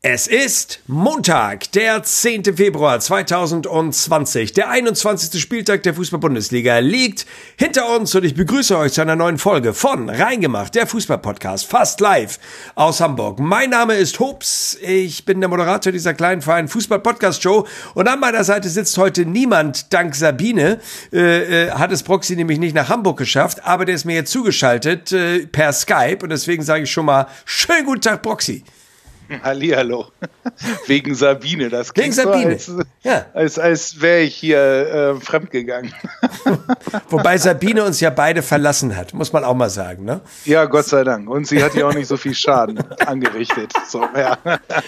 Es ist Montag, der 10. Februar 2020. Der 21. Spieltag der Fußball-Bundesliga liegt hinter uns und ich begrüße euch zu einer neuen Folge von Reingemacht, der Fußball-Podcast, fast live aus Hamburg. Mein Name ist Hops, ich bin der Moderator dieser kleinen feinen Fußball-Podcast-Show und an meiner Seite sitzt heute niemand dank Sabine. Hat es Proxy nämlich nicht nach Hamburg geschafft, aber der ist mir jetzt zugeschaltet per Skype und deswegen sage ich schon mal, schönen guten Tag Proxy. Hallihallo. Wegen Sabine. Das klingt so, als wäre ich hier fremdgegangen. Wobei Sabine uns ja beide verlassen hat, muss man auch mal sagen, ne? Ja, Gott sei Dank. Und sie hat ja auch nicht so viel Schaden angerichtet. So, ja.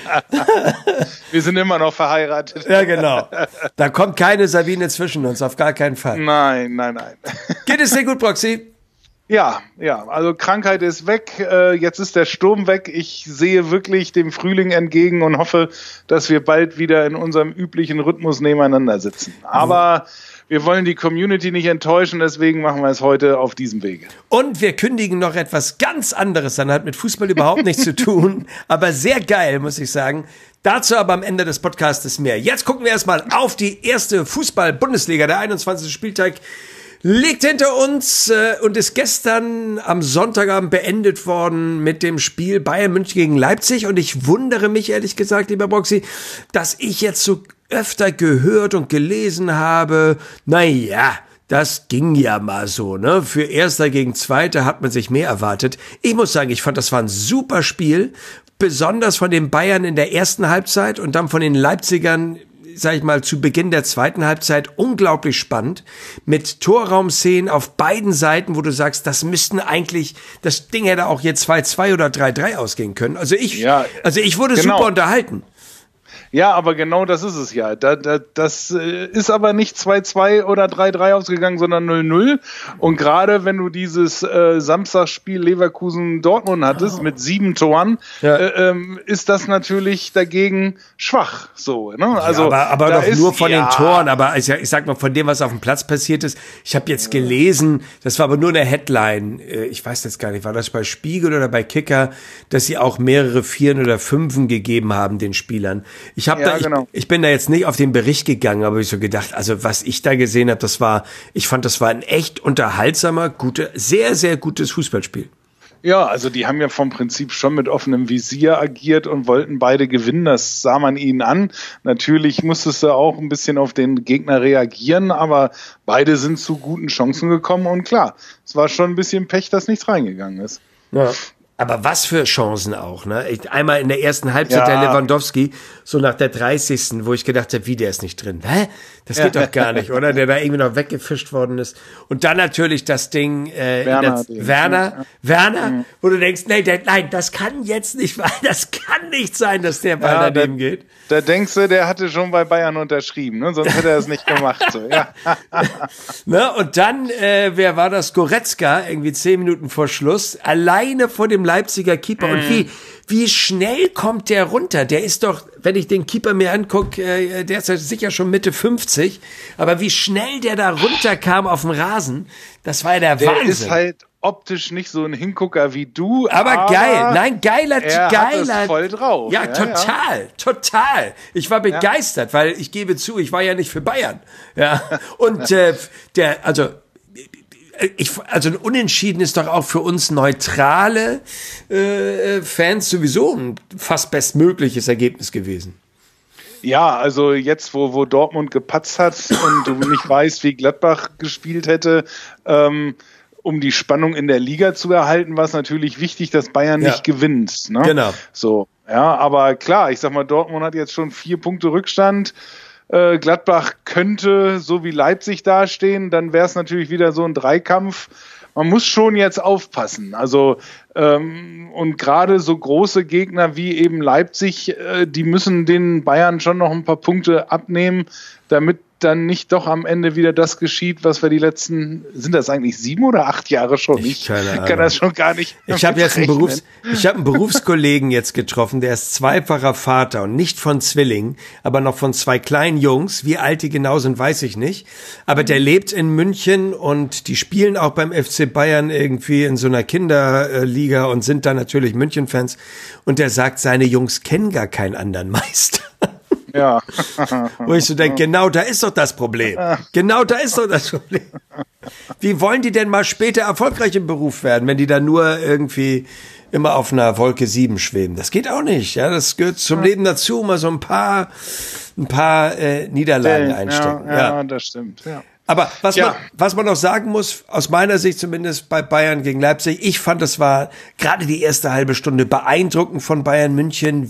Wir sind immer noch verheiratet. Ja, genau. Da kommt keine Sabine zwischen uns, auf gar keinen Fall. Nein. Geht es dir gut, Proxy? Ja, also Krankheit ist weg, jetzt ist der Sturm weg. Ich sehe wirklich dem Frühling entgegen und hoffe, dass wir bald wieder in unserem üblichen Rhythmus nebeneinander sitzen. Aber wir wollen die Community nicht enttäuschen, deswegen machen wir es heute auf diesem Wege. Und wir kündigen noch etwas ganz anderes an, hat mit Fußball überhaupt nichts zu tun, aber sehr geil, muss ich sagen. Dazu aber am Ende des Podcastes mehr. Jetzt gucken wir erstmal auf die erste Fußball-Bundesliga, der 21. Spieltag. Liegt hinter uns und ist gestern am Sonntagabend beendet worden mit dem Spiel Bayern München gegen Leipzig. Und ich wundere mich, ehrlich gesagt, lieber Boxy, dass ich jetzt so öfter gehört und gelesen habe, naja, das ging ja mal so, ne? Für Erster gegen Zweiter hat man sich mehr erwartet. Ich muss sagen, ich fand, das war ein super Spiel, besonders von den Bayern in der ersten Halbzeit und dann von den Leipzigern, sag ich mal, zu Beginn der zweiten Halbzeit unglaublich spannend, mit Torraumszenen auf beiden Seiten, wo du sagst, das Ding hätte auch jetzt 2-2 oder 3-3 ausgehen können. Also ich wurde super unterhalten. Ja, aber genau das ist es ja. Das ist aber nicht 2-2 oder 3-3 ausgegangen, sondern 0-0. Und gerade wenn du dieses Samstagsspiel Leverkusen-Dortmund hattest mit 7 Toren, ist das natürlich dagegen schwach. So, ne? Also, ja, aber doch nur von den Toren. Aber ich sag mal, von dem, was auf dem Platz passiert ist. Ich habe jetzt gelesen, das war aber nur eine Headline. Ich weiß jetzt gar nicht, war das bei Spiegel oder bei Kicker, dass sie auch mehrere 4 oder 5 gegeben haben den Spielern. Ich bin da jetzt nicht auf den Bericht gegangen, aber ich so gedacht, also was ich da gesehen habe, ich fand, das war ein echt unterhaltsamer, sehr, sehr gutes Fußballspiel. Ja, also die haben ja vom Prinzip schon mit offenem Visier agiert und wollten beide gewinnen, das sah man ihnen an. Natürlich musstest du auch ein bisschen auf den Gegner reagieren, aber beide sind zu guten Chancen gekommen und klar, es war schon ein bisschen Pech, dass nichts reingegangen ist. Ja. Aber was für Chancen auch, ne? Einmal in der ersten Halbzeit der Lewandowski, so nach der 30. wo ich gedacht habe, der ist nicht drin. Hä? Das geht doch gar nicht, oder? Der da irgendwie noch weggefischt worden ist. Und dann natürlich das Ding, Werner, wo du denkst, nein, das kann jetzt nicht, das kann nicht sein, dass der Ball daneben geht. Da denkst du, der hatte schon bei Bayern unterschrieben, ne? Sonst hätte er es nicht gemacht. So, ja. Ne? Und dann, wer war das? Goretzka, irgendwie 10 Minuten vor Schluss, alleine vor dem Leipziger Keeper. Und wie schnell kommt der runter? Der ist doch, wenn ich den Keeper mir angucke, der ist ja sicher schon Mitte 50, aber wie schnell der da runterkam auf dem Rasen, das war ja der Wahnsinn. Der ist halt optisch nicht so ein Hingucker wie du. Aber geil. Nein, geiler. Hat es voll drauf. Ja, total. Ich war begeistert, weil ich gebe zu, ich war ja nicht für Bayern. Ja. Und ein Unentschieden ist doch auch für uns neutrale Fans sowieso ein fast bestmögliches Ergebnis gewesen. Ja, also jetzt, wo Dortmund gepatzt hat und du nicht weißt, wie Gladbach gespielt hätte, um die Spannung in der Liga zu erhalten, war es natürlich wichtig, dass Bayern nicht gewinnt. Ne? Genau. So, ja, aber klar, ich sag mal, Dortmund hat jetzt schon 4 Punkte Rückstand. Gladbach könnte so wie Leipzig dastehen, dann wäre es natürlich wieder so ein Dreikampf. Man muss schon jetzt aufpassen. Also und gerade so große Gegner wie eben Leipzig, die müssen den Bayern schon noch ein paar Punkte abnehmen, damit dann nicht doch am Ende wieder das geschieht, was wir die letzten, sind das eigentlich 7 oder 8 Jahre schon? Ich kann das schon gar nicht. Ich habe jetzt einen Berufskollegen jetzt getroffen, der ist zweifacher Vater und nicht von Zwillingen, aber noch von 2 kleinen Jungs. Wie alt die genau sind, weiß ich nicht. Aber der lebt in München und die spielen auch beim FC Bayern irgendwie in so einer Kinderliga und sind da natürlich München-Fans. Und der sagt, seine Jungs kennen gar keinen anderen Meister. Ja. Wo ich so denke, genau da ist doch das Problem. Genau da ist doch das Problem. Wie wollen die denn mal später erfolgreich im Beruf werden, wenn die da nur irgendwie immer auf einer Wolke 7 schweben? Das geht auch nicht. Ja, das gehört zum Leben dazu, mal so ein paar Niederlagen einstecken. Ja, das stimmt. Ja. Aber was man noch sagen muss, aus meiner Sicht zumindest bei Bayern gegen Leipzig, ich fand, es war gerade die erste halbe Stunde beeindruckend von Bayern München,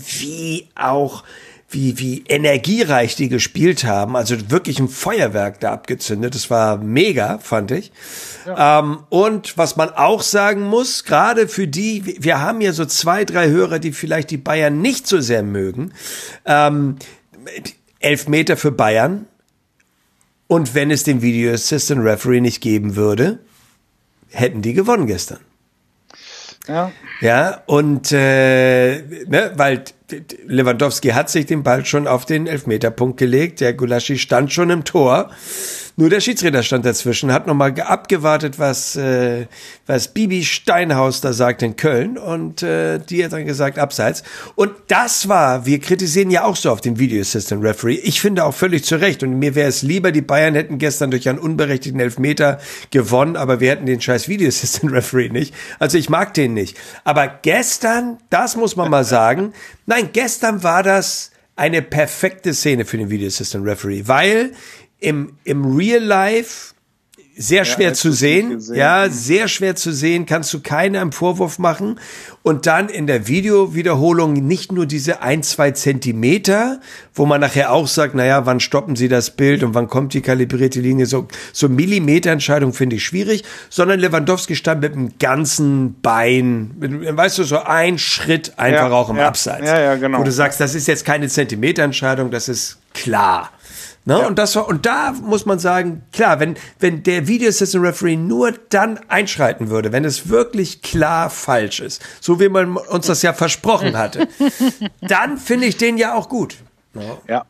wie energiereich die gespielt haben. Also wirklich ein Feuerwerk da abgezündet. Das war mega, fand ich. Ja. Und was man auch sagen muss, gerade für die, wir haben ja so 2, 3 Hörer, die vielleicht die Bayern nicht so sehr mögen. 11 Meter für Bayern. Und wenn es den Video Assistant Referee nicht geben würde, hätten die gewonnen gestern. Ja. Ja, und weil Lewandowski hat sich den Ball schon auf den Elfmeterpunkt gelegt. Der Gulaschi stand schon im Tor. Nur der Schiedsrichter stand dazwischen, hat nochmal abgewartet, was Bibi Steinhaus da sagt in Köln. Und die hat dann gesagt, abseits. Und das war, wir kritisieren ja auch so auf den Video Assistant Referee. Ich finde auch völlig zu Recht. Und mir wäre es lieber, die Bayern hätten gestern durch einen unberechtigten Elfmeter gewonnen, aber wir hätten den scheiß Video Assistant Referee nicht. Also ich mag den nicht. Aber gestern, das muss man mal sagen, nein, gestern war das eine perfekte Szene für den Video Assistant Referee, weil im Real Life sehr schwer zu sehen. Ja, sehr schwer zu sehen, kannst du keinem Vorwurf machen. Und dann in der Videowiederholung nicht nur diese 1, 2 Zentimeter, wo man nachher auch sagt, naja, wann stoppen sie das Bild und wann kommt die kalibrierte Linie? So Millimeterentscheidung finde ich schwierig, sondern Lewandowski stand mit dem ganzen Bein, weißt du, so ein Schritt einfach auch im Abseits. Ja, genau. Wo du sagst, das ist jetzt keine Zentimeterentscheidung, das ist klar. Ne? Ja. Und da muss man sagen, klar, wenn der Video Assistant Referee nur dann einschreiten würde, wenn es wirklich klar falsch ist, so wie man uns das ja versprochen hatte, dann finde ich den ja auch gut. Ja.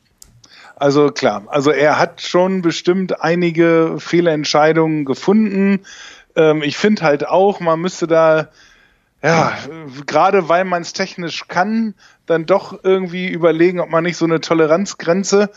Also klar, also er hat schon bestimmt einige Fehlentscheidungen gefunden. Ich finde halt auch, man müsste da, ja, gerade weil man es technisch kann, dann doch irgendwie überlegen, ob man nicht so eine Toleranzgrenze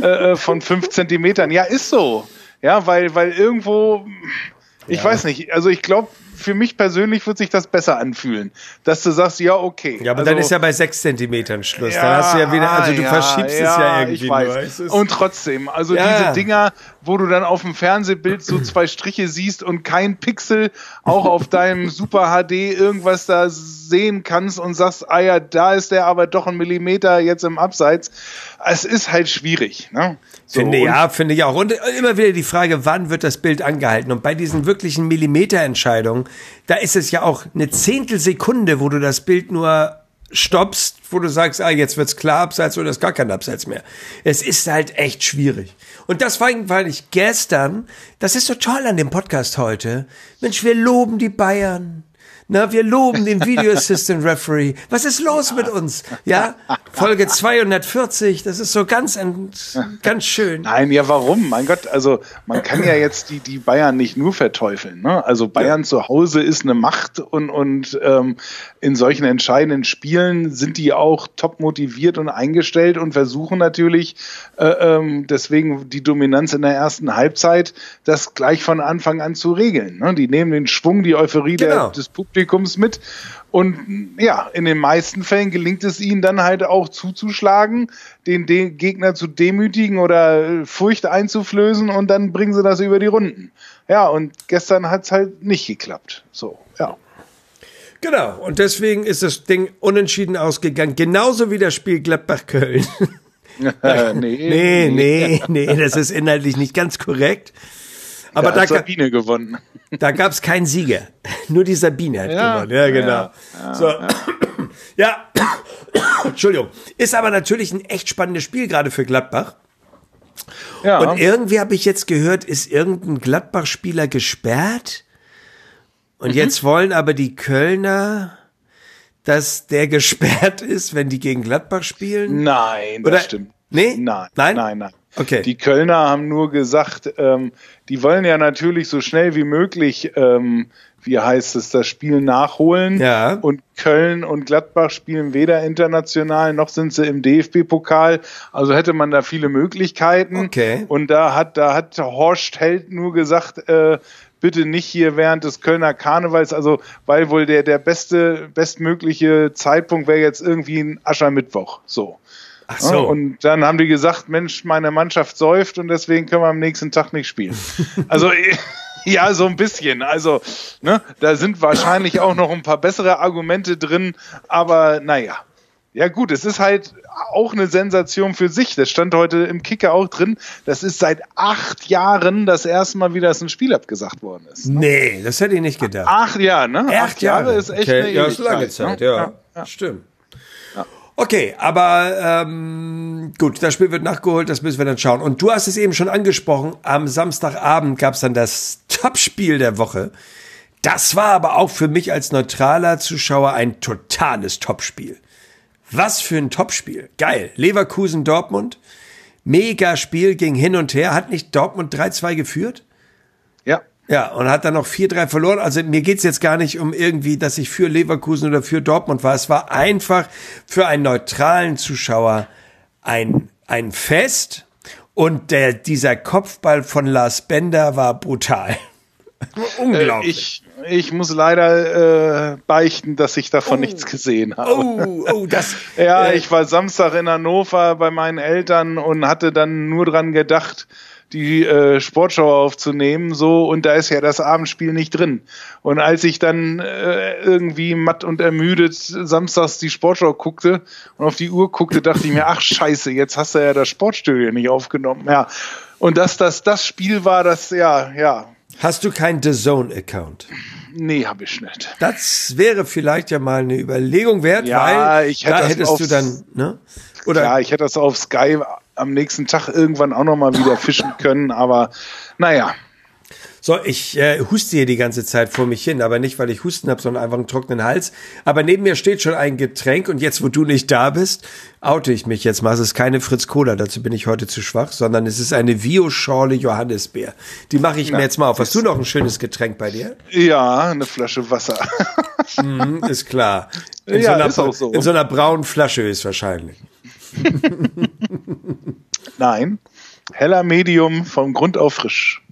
von 5 Zentimetern, ja, ist so. Ja, weil irgendwo, ich weiß nicht, also ich glaube, für mich persönlich wird sich das besser anfühlen, dass du sagst, ja, okay. Ja, aber also, dann ist ja bei 6 Zentimetern Schluss. Dann hast du ja wieder, also du verschiebst es ja irgendwie. Ich weiß. Und trotzdem, also diese Dinger, wo du dann auf dem Fernsehbild so 2 Striche siehst und kein Pixel auch auf deinem Super HD irgendwas da sehen kannst und sagst, ah ja, da ist der aber doch 1 Millimeter jetzt im Abseits. Es ist halt schwierig, ne? So, finde ich auch. Und immer wieder die Frage, wann wird das Bild angehalten? Und bei diesen wirklichen Millimeterentscheidungen, da ist es ja auch eine Zehntelsekunde, wo du das Bild nur stoppst, wo du sagst, jetzt wird's klar Abseits oder ist gar kein Abseits mehr. Es ist halt echt schwierig. Und das war ich gestern, das ist so toll an dem Podcast heute. Mensch, wir loben die Bayern. Na, wir loben den Video Assistant Referee. Was ist los mit uns? Ja, Folge 240, das ist so ganz schön. Nein, ja, warum? Mein Gott, also man kann ja jetzt die Bayern nicht nur verteufeln. Ne? Also Bayern zu Hause ist eine Macht und in solchen entscheidenden Spielen sind die auch top motiviert und eingestellt und versuchen natürlich deswegen die Dominanz in der ersten Halbzeit, das gleich von Anfang an zu regeln. Ne? Die nehmen den Schwung, die Euphorie des Publikums mit und ja, in den meisten Fällen gelingt es ihnen dann halt auch zuzuschlagen, den Gegner zu demütigen oder Furcht einzuflößen und dann bringen sie das über die Runden. Ja, und gestern hat es halt nicht geklappt. So, ja. Genau, und deswegen ist das Ding unentschieden ausgegangen, genauso wie das Spiel Gladbach-Köln. Nee, das ist inhaltlich nicht ganz korrekt. Aber da hat Sabine gewonnen. Da gab es keinen Sieger. Nur die Sabine hat gewonnen. Ja, genau. Ja. Entschuldigung. Ist aber natürlich ein echt spannendes Spiel, gerade für Gladbach. Ja. Und irgendwie habe ich jetzt gehört, ist irgendein Gladbach-Spieler gesperrt. Und jetzt wollen aber die Kölner, dass der gesperrt ist, wenn die gegen Gladbach spielen. Nein, das stimmt. Nee? Nein. Okay. Die Kölner haben nur gesagt, die wollen ja natürlich so schnell wie möglich, das Spiel nachholen. Ja. Und Köln und Gladbach spielen weder international, noch sind sie im DFB-Pokal. Also hätte man da viele Möglichkeiten. Okay. Und da hat Horst Held nur gesagt, bitte nicht hier während des Kölner Karnevals, also weil wohl der bestmögliche Zeitpunkt wäre jetzt irgendwie ein Aschermittwoch. So. Ach so. Und dann haben die gesagt, Mensch, meine Mannschaft säuft und deswegen können wir am nächsten Tag nicht spielen. Also ja, so ein bisschen. Also, ne, da sind wahrscheinlich auch noch ein paar bessere Argumente drin, aber naja. Ja gut, es ist halt auch eine Sensation für sich. Das stand heute im Kicker auch drin. Das ist seit 8 Jahren das erste Mal wieder, dass ein Spiel abgesagt worden ist. Ne? Nee, das hätte ich nicht gedacht. 8 Jahre, ne? 8 Jahre ist echt eine ja, ist Ewigkeit, lange Zeit, ne? ja. Stimmt. Okay, aber gut, das Spiel wird nachgeholt, das müssen wir dann schauen. Und du hast es eben schon angesprochen, am Samstagabend gab es dann das Topspiel der Woche. Das war aber auch für mich als neutraler Zuschauer ein totales Topspiel. Was für ein Topspiel. Geil. Leverkusen-Dortmund. Mega Spiel, ging hin und her. Hat nicht Dortmund 3-2 geführt? Ja. Ja, und hat dann noch 4-3 verloren. Also mir geht's jetzt gar nicht um irgendwie, dass ich für Leverkusen oder für Dortmund war. Es war einfach für einen neutralen Zuschauer ein Fest. Und dieser Kopfball von Lars Bender war brutal. Unglaublich. Ich muss leider beichten, dass ich davon nichts gesehen habe. Das. Ja, ich war Samstag in Hannover bei meinen Eltern und hatte dann nur dran gedacht, die Sportschau aufzunehmen, so, und da ist ja das Abendspiel nicht drin. Und als ich dann irgendwie matt und ermüdet samstags die Sportschau guckte und auf die Uhr guckte, dachte ich mir, ach scheiße, jetzt hast du ja das Sportstudio nicht aufgenommen. Ja. Und dass das Spiel war, das, ja. Hast du keinen DAZN-Account? Nee, hab ich nicht. Das wäre vielleicht ja mal eine Überlegung wert, ja, weil da hättest du dann, ne? Oder? Ja, ich hätte das auf Sky am nächsten Tag irgendwann auch nochmal wieder fischen können, aber naja. So, ich huste hier die ganze Zeit vor mich hin, aber nicht, weil ich Husten habe, sondern einfach einen trockenen Hals. Aber neben mir steht schon ein Getränk und jetzt, wo du nicht da bist, oute ich mich jetzt mal. Es ist keine Fritz Cola, dazu bin ich heute zu schwach, sondern es ist eine Vio-Schorle Johannisbeer. Die mache ich mir jetzt mal auf. Hast du noch ein schönes Getränk bei dir? Ja, eine Flasche Wasser. Ist klar. Ist auch so. In so einer braunen Flasche ist wahrscheinlich. Nein, heller Medium vom Grund auf frisch.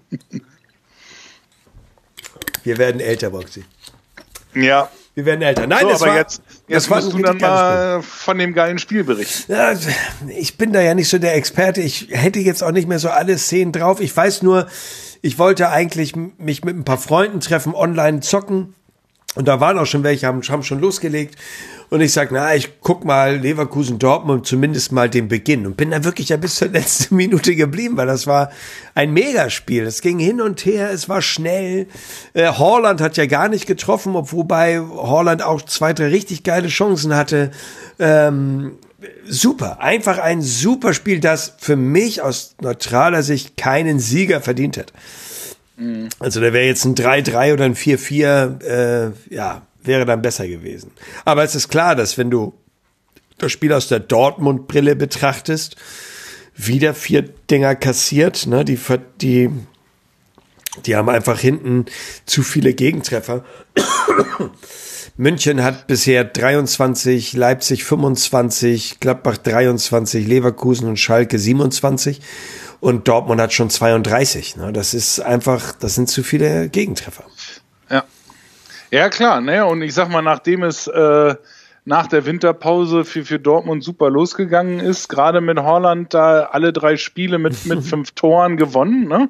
Wir werden älter, Boxy. Ja. Wir werden älter. Nein, so, das aber war, jetzt musst du dann mal von dem geilen Spiel berichten. Ja, ich bin da ja nicht so der Experte. Ich hätte jetzt auch nicht mehr so alle Szenen drauf. Ich weiß nur, ich wollte eigentlich mich mit ein paar Freunden treffen, online zocken. Und da waren auch schon welche, haben schon losgelegt. Und ich sag, ich guck mal Leverkusen-Dortmund, zumindest mal den Beginn. Und bin da wirklich ja bis zur letzten Minute geblieben, weil das war ein Megaspiel. Es ging hin und her, es war schnell. Haaland hat ja gar nicht getroffen, wobei Haaland auch 2, 3 richtig geile Chancen hatte. Super, einfach ein super Spiel, das für mich aus neutraler Sicht keinen Sieger verdient hat. Also da wäre jetzt ein 3-3 oder ein 4-4, wäre dann besser gewesen. Aber es ist klar, dass wenn du das Spiel aus der Dortmund-Brille betrachtest, wieder 4 Dinger kassiert, ne? Die haben einfach hinten zu viele Gegentreffer. München hat bisher 23, Leipzig 25, Gladbach 23, Leverkusen und Schalke 27 und Dortmund hat schon 32. Ne? Das sind zu viele Gegentreffer. Ja, klar, ne? Und ich sag mal, nachdem es nach der Winterpause für Dortmund super losgegangen ist, gerade mit Haaland da alle 3 Spiele mit 5 Toren gewonnen, ne?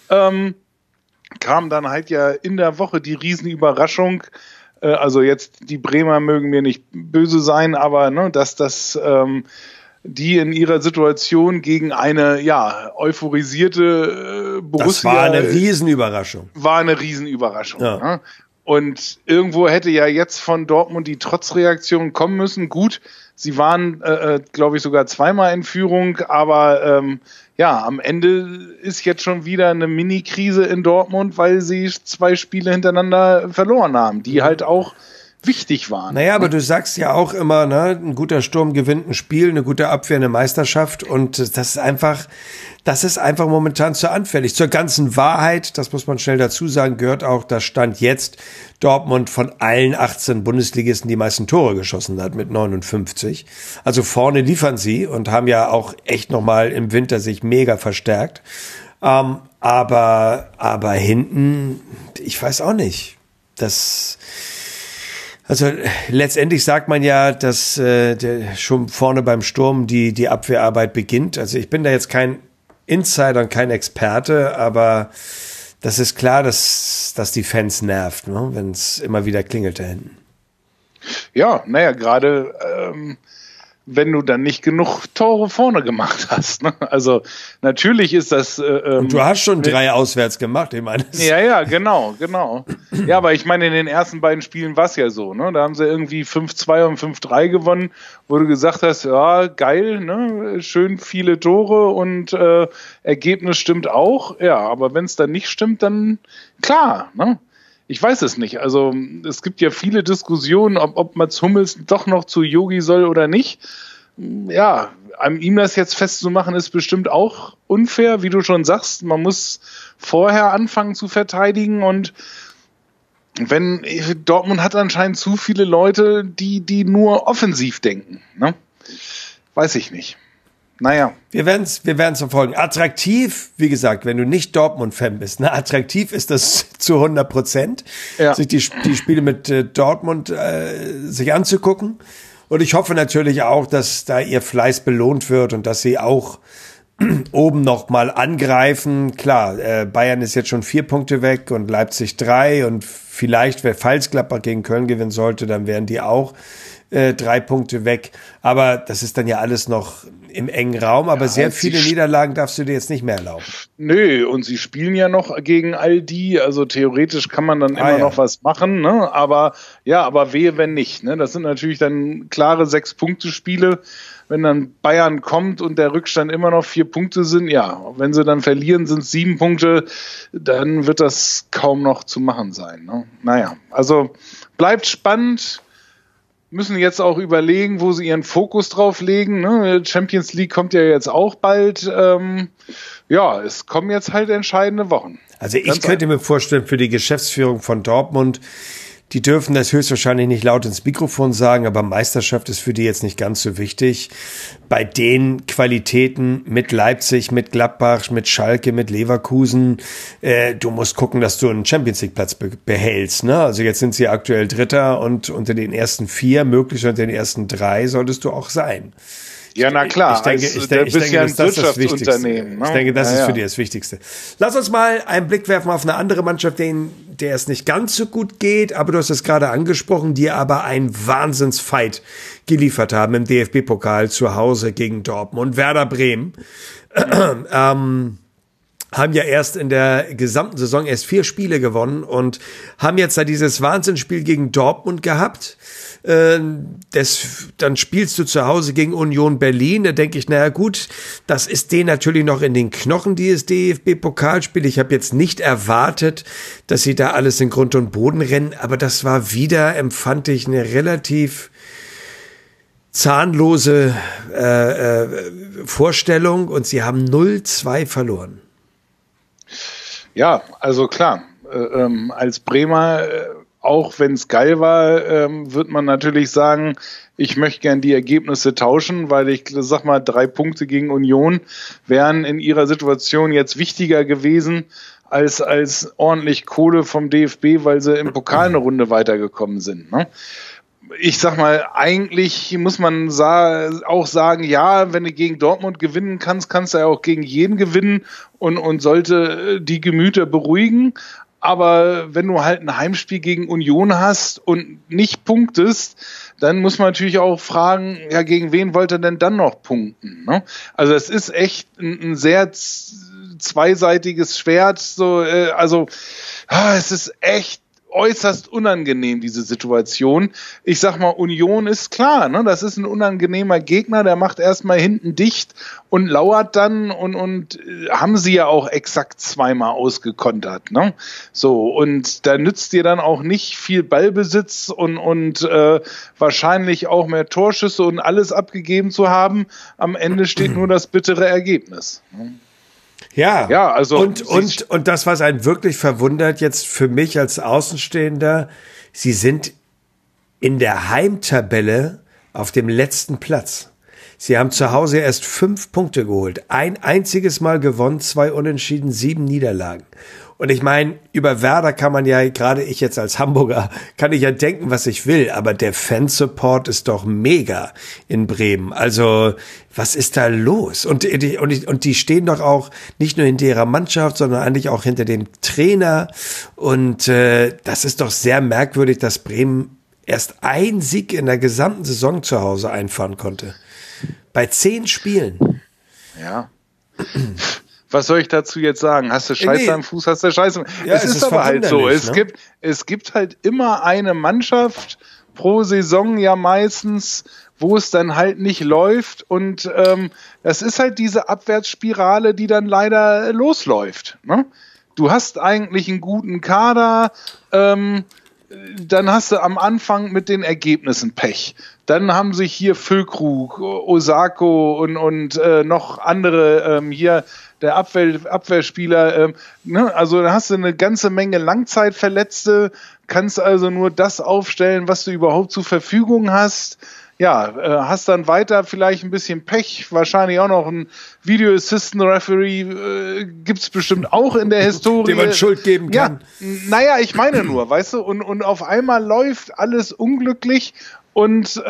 Kam dann halt ja in der Woche die Riesenüberraschung, also jetzt die Bremer mögen mir nicht böse sein, aber ne, dass die in ihrer Situation gegen eine euphorisierte Borussia. Das war eine Riesenüberraschung. War eine Riesenüberraschung. Ja. Ne? Und irgendwo hätte ja jetzt von Dortmund die Trotzreaktion kommen müssen. Gut, sie waren, glaube ich, sogar zweimal in Führung, aber am Ende ist jetzt schon wieder eine Mini-Krise in Dortmund, weil sie 2 Spiele hintereinander verloren haben, die halt auch wichtig waren. Naja, aber du sagst ja auch immer, ne, ein guter Sturm gewinnt ein Spiel, eine gute Abwehr, eine Meisterschaft, und das ist einfach momentan zu anfällig. Zur ganzen Wahrheit, das muss man schnell dazu sagen, gehört auch, dass Stand jetzt Dortmund von allen 18 Bundesligisten die meisten Tore geschossen hat mit 59. Also vorne liefern sie und haben ja auch echt nochmal im Winter sich mega verstärkt. Aber hinten, ich weiß auch nicht. Also letztendlich sagt man ja, dass schon vorne beim Sturm die Abwehrarbeit beginnt. Also ich bin da jetzt kein Insider und kein Experte, aber das ist klar, dass die Fans nervt, ne? Wenn es immer wieder klingelt da hinten. Ja, naja, gerade wenn du dann nicht genug Tore vorne gemacht hast. Ne? Also natürlich ist das... Und du hast schon 3 auswärts gemacht, ich meine. Ja, genau. Ja, aber ich meine, in den ersten beiden Spielen war es ja so. Ne? Da haben sie irgendwie 5-2 und 5-3 gewonnen, wo du gesagt hast, ja, geil, ne? Schön viele Tore und Ergebnis stimmt auch. Ja, aber wenn es dann nicht stimmt, dann klar, ne? Ich weiß es nicht. Also es gibt ja viele Diskussionen, ob Mats Hummels doch noch zu Yogi soll oder nicht. Ja, an ihm das jetzt festzumachen, ist bestimmt auch unfair, wie du schon sagst. Man muss vorher anfangen zu verteidigen, und wenn Dortmund hat anscheinend zu viele Leute, die nur offensiv denken. Ne? Weiß ich nicht. Naja. Wir werden's verfolgen. Attraktiv, wie gesagt, wenn du nicht Dortmund-Fan bist, ne, attraktiv ist das zu 100%, ja. Sich die Spiele mit Dortmund sich anzugucken. Und ich hoffe natürlich auch, dass da ihr Fleiß belohnt wird und dass sie auch oben noch mal angreifen. Klar, Bayern ist jetzt schon 4 Punkte weg und Leipzig 3, und vielleicht, falls Gladbach gegen Köln gewinnen sollte, dann wären die auch 3 Punkte weg. Aber das ist dann ja alles noch im engen Raum. Aber ja, sehr viele Niederlagen darfst du dir jetzt nicht mehr erlauben. Nö, und sie spielen ja noch gegen all die. Also theoretisch kann man dann immer noch was machen. Ne? Aber wehe, wenn nicht. Ne? Das sind natürlich dann klare 6-Punkte-Spiele. Wenn dann Bayern kommt und der Rückstand immer noch 4 Punkte sind, ja, wenn sie dann verlieren, sind es 7 Punkte, dann wird das kaum noch zu machen sein. Ne? Naja, also bleibt spannend. Müssen jetzt auch überlegen, wo sie ihren Fokus drauf legen. Ne? Champions League kommt ja jetzt auch bald. Es kommen jetzt halt entscheidende Wochen. Also ich könnte mir vorstellen, für die Geschäftsführung von Dortmund, die dürfen das höchstwahrscheinlich nicht laut ins Mikrofon sagen, aber Meisterschaft ist für die jetzt nicht ganz so wichtig. Bei den Qualitäten mit Leipzig, mit Gladbach, mit Schalke, mit Leverkusen, du musst gucken, dass du einen Champions-League-Platz behältst. Ne? Also jetzt sind sie aktuell Dritter, und unter den ersten 4, möglichst unter den ersten 3 solltest du auch sein. Ja, na klar. Ich denke, dass das das Wichtigste. Ne? Ich denke, das ist für die das Wichtigste. Lass uns mal einen Blick werfen auf eine andere Mannschaft, der es nicht ganz so gut geht, aber du hast es gerade angesprochen, die aber einen Wahnsinnsfight geliefert haben im DFB-Pokal zu Hause gegen Dortmund. Werder Bremen haben ja erst in der gesamten Saison erst 4 Spiele gewonnen und haben jetzt da dieses Wahnsinnsspiel gegen Dortmund gehabt. Dann spielst du zu Hause gegen Union Berlin. Da denke ich, naja gut, das ist denen natürlich noch in den Knochen, dieses DFB-Pokalspiel. Ich habe jetzt nicht erwartet, dass sie da alles in Grund und Boden rennen, aber das war wieder, empfand ich, eine relativ zahnlose Vorstellung, und sie haben 0-2 verloren. Ja, also klar, als Bremer, auch wenn es geil war, wird man natürlich sagen, ich möchte gern die Ergebnisse tauschen, weil ich sag mal, 3 Punkte gegen Union wären in ihrer Situation jetzt wichtiger gewesen als ordentlich Kohle vom DFB, weil sie im Pokal eine Runde weitergekommen sind. Ne? Ich sag mal, eigentlich muss man auch sagen, ja, wenn du gegen Dortmund gewinnen kannst, kannst du ja auch gegen jeden gewinnen und sollte die Gemüter beruhigen. Aber wenn du halt ein Heimspiel gegen Union hast und nicht punktest, dann muss man natürlich auch fragen, ja, gegen wen wollt ihr denn dann noch punkten? Ne? Also es ist echt ein sehr zweiseitiges Schwert. Es ist echt äußerst unangenehm, diese Situation. Ich sag mal, Union ist klar, ne? Das ist ein unangenehmer Gegner, der macht erstmal hinten dicht und lauert dann und haben sie ja auch exakt zweimal ausgekontert, ne? So, und da nützt dir dann auch nicht viel Ballbesitz und wahrscheinlich auch mehr Torschüsse und alles abgegeben zu haben. Am Ende steht nur das bittere Ergebnis. Ja, also und das, was einen wirklich verwundert, jetzt für mich als Außenstehender, sie sind in der Heimtabelle auf dem letzten Platz. Sie haben zu Hause erst 5 Punkte geholt. Ein einziges Mal gewonnen, 2 Unentschieden, 7 Niederlagen. Und ich meine, über Werder kann man ja, gerade ich jetzt als Hamburger, kann ich ja denken, was ich will, aber der Fansupport ist doch mega in Bremen. Also, was ist da los? Und die stehen doch auch nicht nur hinter ihrer Mannschaft, sondern eigentlich auch hinter dem Trainer. Und das ist doch sehr merkwürdig, dass Bremen erst einen Sieg in der gesamten Saison zu Hause einfahren konnte. Bei 10 Spielen. Ja. Was soll ich dazu jetzt sagen? Hast du Scheiße am Fuß, hast du Scheiße. Ja, es ist aber halt so. Ne? Es gibt halt immer eine Mannschaft pro Saison ja meistens, wo es dann halt nicht läuft. Und das ist halt diese Abwärtsspirale, die dann leider losläuft. Ne? Du hast eigentlich einen guten Kader, dann hast du am Anfang mit den Ergebnissen Pech. Dann haben sich hier Füllkrug, Osako und noch andere hier der Abwehrspieler, ne? Also da hast du eine ganze Menge Langzeitverletzte, kannst also nur das aufstellen, was du überhaupt zur Verfügung hast. Ja, hast dann weiter vielleicht ein bisschen Pech, wahrscheinlich auch noch ein Video Assistant Referee gibt's bestimmt auch in der Historie. Dem man Schuld geben kann. Ja, naja, ich meine nur, weißt du, und auf einmal läuft alles unglücklich und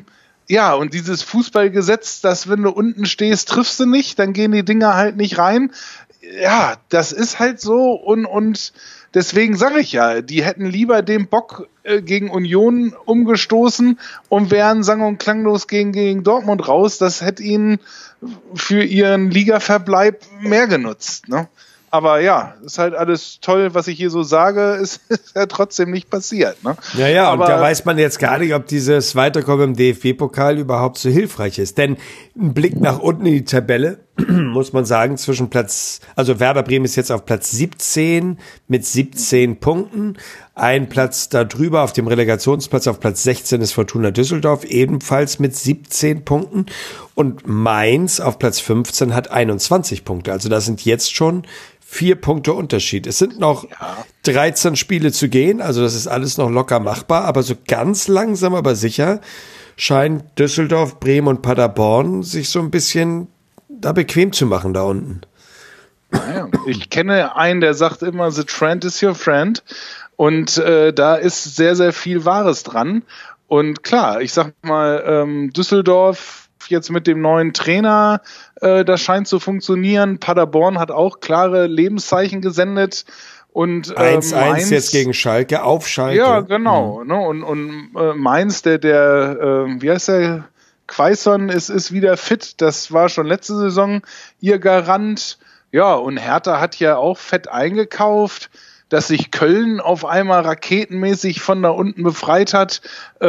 ja, und dieses Fußballgesetz, dass wenn du unten stehst, triffst du nicht, dann gehen die Dinger halt nicht rein. Ja, das ist halt so und deswegen sage ich ja, die hätten lieber den Bock gegen Union umgestoßen und wären sang- und klanglos gegen Dortmund raus. Das hätte ihnen für ihren Ligaverbleib mehr genutzt, ne? Aber ja, ist halt alles toll, was ich hier so sage, ist ja trotzdem nicht passiert. Ne? Ja, aber und da weiß man jetzt gar nicht, ob dieses Weiterkommen im DFB-Pokal überhaupt so hilfreich ist. Denn ein Blick nach unten in die Tabelle, muss man sagen, zwischen also Werder Bremen ist jetzt auf Platz 17 mit 17 Punkten. Ein Platz da drüber auf dem Relegationsplatz auf Platz 16 ist Fortuna Düsseldorf, ebenfalls mit 17 Punkten. Und Mainz auf Platz 15 hat 21 Punkte. Also das sind jetzt schon 4 Punkte Unterschied. Es sind noch 13 Spiele zu gehen, also das ist alles noch locker machbar, aber so ganz langsam, aber sicher scheint Düsseldorf, Bremen und Paderborn sich so ein bisschen da bequem zu machen da unten. Naja, ich kenne einen, der sagt immer, the trend is your friend, und da ist sehr, sehr viel Wahres dran. Und klar, ich sag mal, Düsseldorf jetzt mit dem neuen Trainer, das scheint zu funktionieren. Paderborn hat auch klare Lebenszeichen gesendet. Und 1-1 Mainz jetzt gegen Schalke, auf Schalke. Ja, genau. Ne? Und Mainz, der wie heißt der? Quaison ist wieder fit. Das war schon letzte Saison ihr Garant. Ja, und Hertha hat ja auch fett eingekauft, dass sich Köln auf einmal raketenmäßig von da unten befreit hat.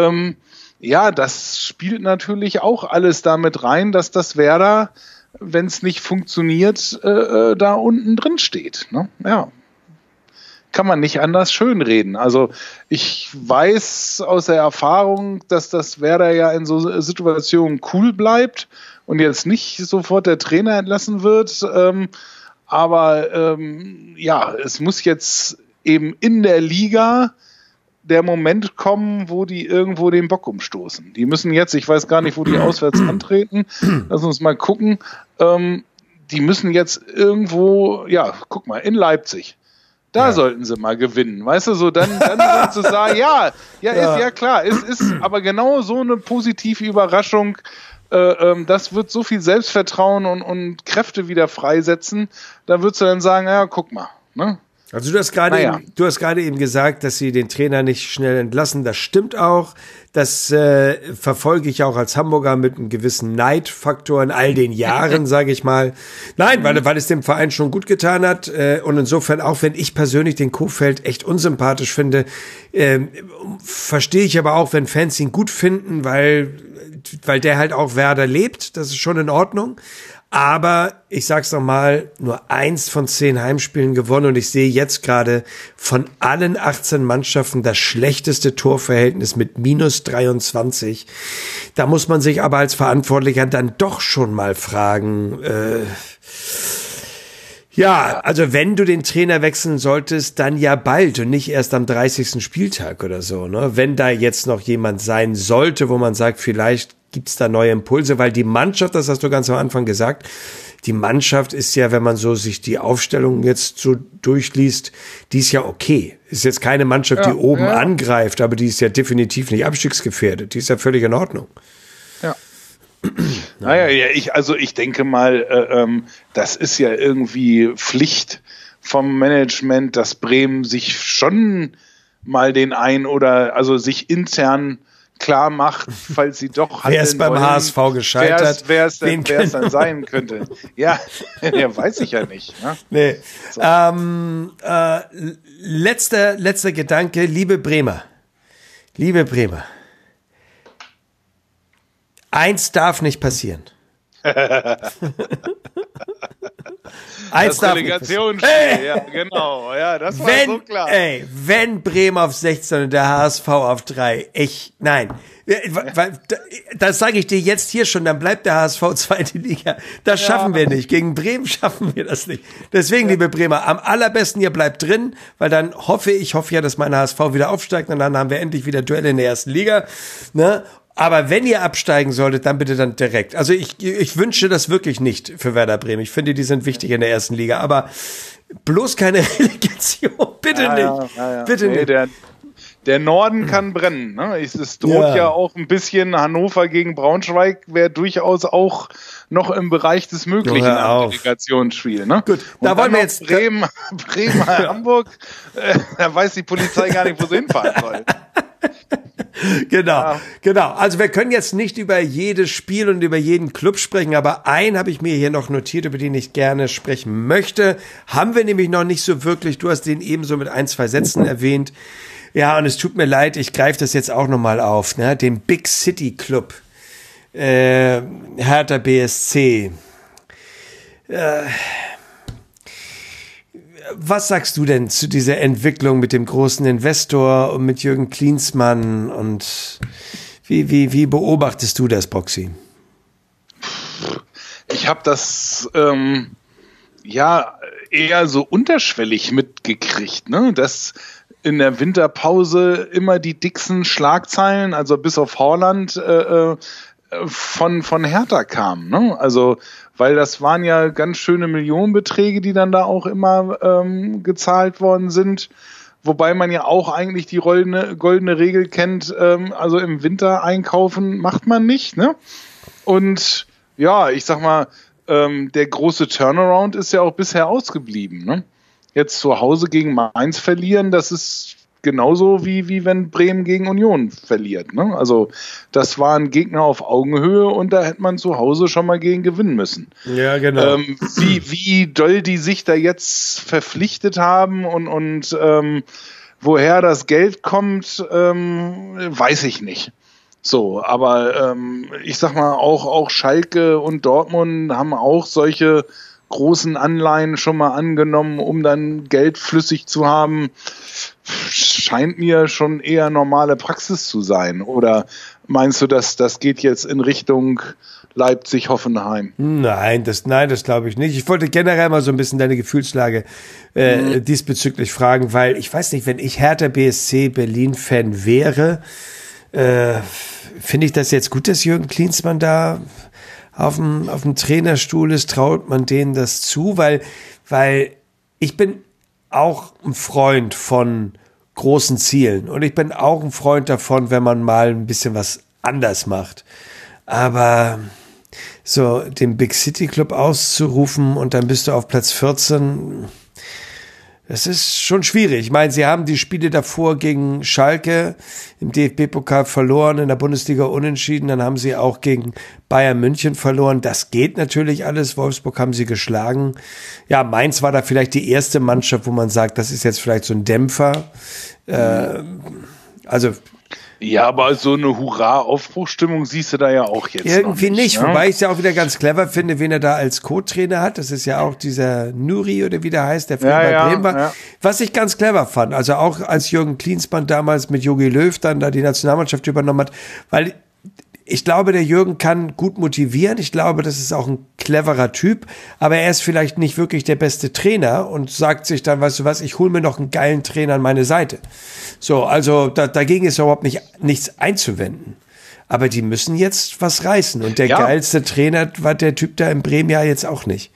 Ja, das spielt natürlich auch alles damit rein, dass das Werder, wenn es nicht funktioniert, da unten drin steht. Ne? Ja. Kann man nicht anders schönreden. Also ich weiß aus der Erfahrung, dass das Werder ja in so Situationen cool bleibt und jetzt nicht sofort der Trainer entlassen wird. Aber ja, es muss jetzt eben in der Liga der Moment kommen, wo die irgendwo den Bock umstoßen. Die müssen jetzt, ich weiß gar nicht, wo die auswärts antreten, lass uns mal gucken, die müssen jetzt irgendwo, ja, guck mal, in Leipzig. Da sollten sie mal gewinnen, weißt du, so dann würdest du sagen, ist klar, ist aber genau so eine positive Überraschung, das wird so viel Selbstvertrauen und Kräfte wieder freisetzen, da würdest du dann sagen, ja, guck mal, ne? Also du hast gerade eben gesagt, dass sie den Trainer nicht schnell entlassen. Das stimmt auch. Das verfolge ich auch als Hamburger mit einem gewissen Neidfaktor in all den Jahren, sage ich mal. Nein, weil es dem Verein schon gut getan hat. Und insofern, auch wenn ich persönlich den Kohfeldt echt unsympathisch finde, verstehe ich aber auch, wenn Fans ihn gut finden, weil der halt auch Werder lebt. Das ist schon in Ordnung. Aber ich sag's nochmal, nur 1 von 10 Heimspielen gewonnen und ich sehe jetzt gerade von allen 18 Mannschaften das schlechteste Torverhältnis mit -23. Da muss man sich aber als Verantwortlicher dann doch schon mal fragen, ja, also wenn du den Trainer wechseln solltest, dann ja bald und nicht erst am 30. Spieltag oder so, ne? Wenn da jetzt noch jemand sein sollte, wo man sagt, vielleicht gibt's da neue Impulse, weil die Mannschaft, das hast du ganz am Anfang gesagt, die Mannschaft ist ja, wenn man so sich die Aufstellung jetzt so durchliest, die ist ja okay. Ist jetzt keine Mannschaft, die oben angreift, aber die ist ja definitiv nicht abstiegsgefährdet. Die ist ja völlig in Ordnung. Ja. Naja, ich denke mal, das ist ja irgendwie Pflicht vom Management, dass Bremen sich schon mal sich intern klar macht, falls sie doch wer ist beim HSV gescheitert, wer es dann sein könnte. Ja, weiß ich ja nicht. Ne? Nee. So. Letzter Gedanke, liebe Bremer. Eins darf nicht passieren. Das Relegationsspiel, ja, genau. Ja, das war so klar. Wenn Bremen auf 16 und der HSV auf 3, nein. Das sage ich dir jetzt hier schon, dann bleibt der HSV zweite Liga. Das schaffen wir nicht. Gegen Bremen schaffen wir das nicht. Deswegen, liebe Bremer, am allerbesten ihr bleibt drin, weil dann hoffe ja, dass mein HSV wieder aufsteigt und dann haben wir endlich wieder Duelle in der ersten Liga. Ne? Aber wenn ihr absteigen solltet, dann bitte dann direkt. Also ich wünsche das wirklich nicht für Werder Bremen. Ich finde, die sind wichtig in der ersten Liga. Aber bloß keine Relegation. Bitte nicht. Bitte nicht. Der Norden kann brennen. Ne? Es droht ja auch ein bisschen Hannover gegen Braunschweig, wäre durchaus auch noch im Bereich des Möglichen am Relegationsspiel. Ne? Gut, da wollen wir jetzt Bremen Hamburg, da weiß die Polizei gar nicht, wo sie hinfahren soll. Genau. Also wir können jetzt nicht über jedes Spiel und über jeden Club sprechen, aber einen habe ich mir hier noch notiert, über den ich gerne sprechen möchte. Haben wir nämlich noch nicht so wirklich. Du hast den ebenso mit 1, 2 Sätzen erwähnt. Ja, und es tut mir leid, ich greife das jetzt auch nochmal auf, ne? Den Big City Club. Hertha BSC. Was sagst du denn zu dieser Entwicklung mit dem großen Investor und mit Jürgen Klinsmann und wie beobachtest du das, Boxy? Ich habe das eher so unterschwellig mitgekriegt, ne? Dass in der Winterpause immer die dicksten Schlagzeilen, also bis auf Haaland, von Hertha kamen, ne? Also weil das waren ja ganz schöne Millionenbeträge, die dann da auch immer gezahlt worden sind. Wobei man ja auch eigentlich die goldene Regel kennt, also im Winter einkaufen macht man nicht, ne? Und ja, ich sag mal, der große Turnaround ist ja auch bisher ausgeblieben, ne? Jetzt zu Hause gegen Mainz verlieren, das ist genauso wie wenn Bremen gegen Union verliert, ne? Also das waren Gegner auf Augenhöhe und da hätte man zu Hause schon mal gegen gewinnen müssen. Ja, genau. Wie doll die sich da jetzt verpflichtet haben und woher das Geld kommt, weiß ich nicht. So, aber ich sag mal, auch Schalke und Dortmund haben auch solche großen Anleihen schon mal angenommen, um dann Geld flüssig zu haben. Scheint mir schon eher normale Praxis zu sein. Oder meinst du, dass das geht jetzt in Richtung Leipzig-Hoffenheim? Nein, das glaube ich nicht. Ich wollte generell mal so ein bisschen deine Gefühlslage diesbezüglich fragen, weil ich weiß nicht, wenn ich Hertha BSC Berlin-Fan wäre, finde ich das jetzt gut, dass Jürgen Klinsmann da auf dem Trainerstuhl ist, traut man denen das zu, weil ich bin auch ein Freund von großen Zielen und ich bin auch ein Freund davon, wenn man mal ein bisschen was anders macht. Aber so den Big City Club auszurufen und dann bist du auf Platz 14, Das ist schon schwierig. Ich meine, sie haben die Spiele davor gegen Schalke im DFB-Pokal verloren, in der Bundesliga unentschieden. Dann haben sie auch gegen Bayern München verloren. Das geht natürlich alles. Wolfsburg haben sie geschlagen. Ja, Mainz war da vielleicht die erste Mannschaft, wo man sagt, das ist jetzt vielleicht so ein Dämpfer. Ja, aber so eine Hurra-Aufbruchstimmung siehst du da ja auch jetzt irgendwie noch nicht, ne? Wobei ich es ja auch wieder ganz clever finde, wen er da als Co-Trainer hat. Das ist ja auch dieser Nuri oder wie der heißt, der früher bei Bremen war. Ja. Was ich ganz clever fand, also auch als Jürgen Klinsmann damals mit Jogi Löw dann da die Nationalmannschaft übernommen hat, weil ich glaube, der Jürgen kann gut motivieren. Ich glaube, das ist auch ein cleverer Typ, aber er ist vielleicht nicht wirklich der beste Trainer und sagt sich dann, weißt du was, ich hole mir noch einen geilen Trainer an meine Seite. So, also dagegen ist überhaupt nichts einzuwenden. Aber die müssen jetzt was reißen und der geilste Trainer war der Typ da in Bremen ja jetzt auch nicht.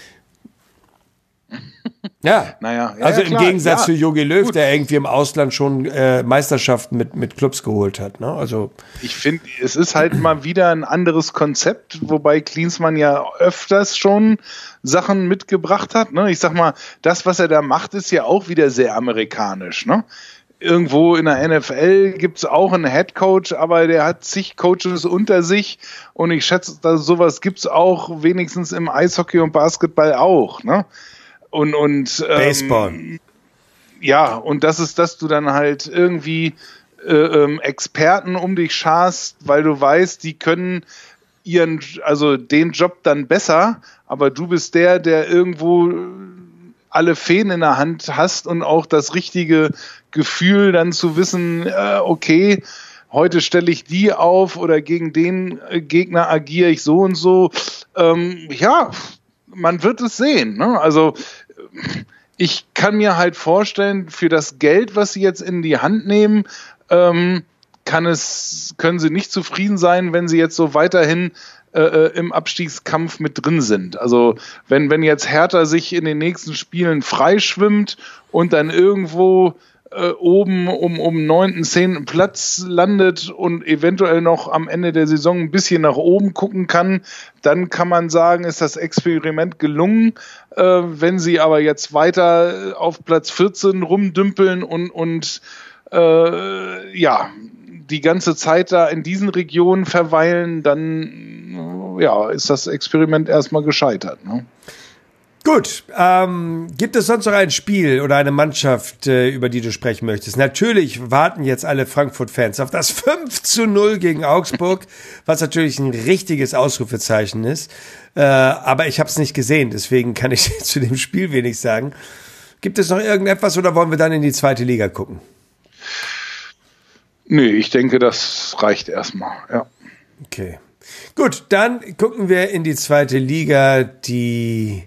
Ja, also im Gegensatz zu Jogi Löw, der irgendwie im Ausland schon Meisterschaften mit Clubs geholt hat. Ne? Also ich finde, es ist halt mal wieder ein anderes Konzept, wobei Klinsmann ja öfters schon Sachen mitgebracht hat. Ne? Ich sag mal, das, was er da macht, ist ja auch wieder sehr amerikanisch. Ne? Irgendwo in der NFL gibt's auch einen Headcoach, aber der hat zig Coaches unter sich und ich schätze, dass sowas gibt's auch wenigstens im Eishockey und Basketball auch. Ne? Und Baseball. Ja, und das ist, dass du dann halt irgendwie Experten um dich scharst, weil du weißt, die können den Job dann besser, aber du bist der irgendwo alle Fäden in der Hand hast und auch das richtige Gefühl dann zu wissen, okay, heute stelle ich die auf oder gegen den Gegner agiere ich so und so. Man wird es sehen. Ne? Also ich kann mir halt vorstellen, für das Geld, was sie jetzt in die Hand nehmen, können sie nicht zufrieden sein, wenn sie jetzt so weiterhin im Abstiegskampf mit drin sind. Also wenn jetzt Hertha sich in den nächsten Spielen freischwimmt und dann irgendwo oben um 9., 10. Platz landet und eventuell noch am Ende der Saison ein bisschen nach oben gucken kann, dann kann man sagen, ist das Experiment gelungen. Wenn sie aber jetzt weiter auf Platz 14 rumdümpeln und die ganze Zeit da in diesen Regionen verweilen, dann ist das Experiment erstmal gescheitert. Ne? Gut, gibt es sonst noch ein Spiel oder eine Mannschaft, über die du sprechen möchtest? Natürlich warten jetzt alle Frankfurt-Fans auf das 5:0 gegen Augsburg, was natürlich ein richtiges Ausrufezeichen ist. Aber ich habe es nicht gesehen, deswegen kann ich zu dem Spiel wenig sagen. Gibt es noch irgendetwas oder wollen wir dann in die zweite Liga gucken? Nee, ich denke, das reicht erstmal, ja. Okay. Gut, dann gucken wir in die zweite Liga, die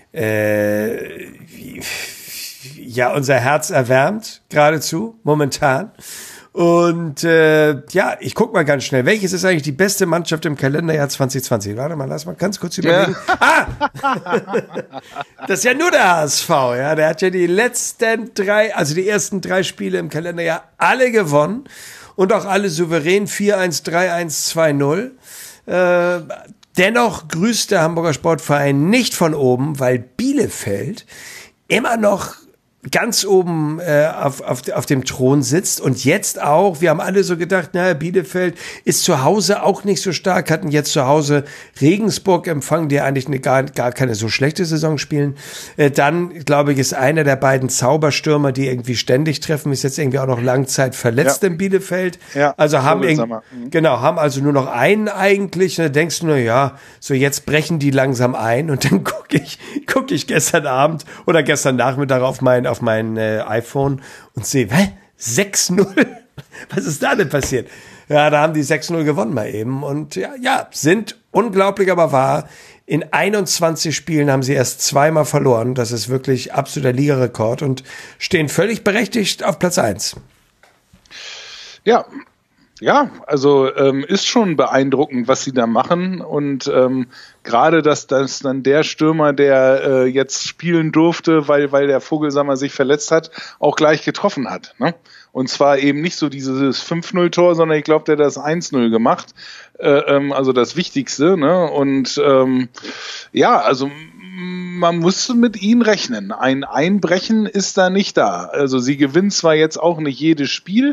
unser Herz erwärmt, geradezu, momentan. Und ich guck mal ganz schnell, welches ist eigentlich die beste Mannschaft im Kalenderjahr 2020? Warte mal, lass mal ganz kurz überlegen. Ja. Das ist ja nur der HSV, ja. Der hat ja die ersten 3 Spiele im Kalenderjahr alle gewonnen und auch alle souverän 4-1, 3-1, 2-0. Dennoch grüßt der Hamburger Sportverein nicht von oben, weil Bielefeld immer noch ganz oben auf dem Thron sitzt und jetzt auch, wir haben alle so gedacht, Bielefeld ist zu Hause auch nicht so stark, hatten jetzt zu Hause Regensburg empfangen, die eigentlich gar keine so schlechte Saison spielen. Dann, glaube ich, ist einer der beiden Zauberstürmer, die irgendwie ständig treffen, ist jetzt irgendwie auch noch Langzeit verletzt in Bielefeld. Ja, also haben also nur noch einen eigentlich. Und da denkst du, so jetzt brechen die langsam ein und dann guck ich gestern Abend oder gestern Nachmittag auf mein iPhone und sehe, 6-0? Was ist da denn passiert? Ja, da haben die 6-0 gewonnen mal eben und sind unglaublich, aber wahr. In 21 Spielen haben sie erst 2-mal verloren. Das ist wirklich absoluter Ligarekord und stehen völlig berechtigt auf Platz 1. Ja, also ist schon beeindruckend, was sie da machen und gerade, dass dann der Stürmer, der jetzt spielen durfte, weil der Vogelsammer sich verletzt hat, auch gleich getroffen hat. Ne? Und zwar eben nicht so dieses 5-0-Tor, sondern ich glaube, der hat das 1-0 gemacht. Also das Wichtigste. Ne? Und also man muss mit ihnen rechnen. Ein Einbrechen ist da nicht da. Also sie gewinnen zwar jetzt auch nicht jedes Spiel,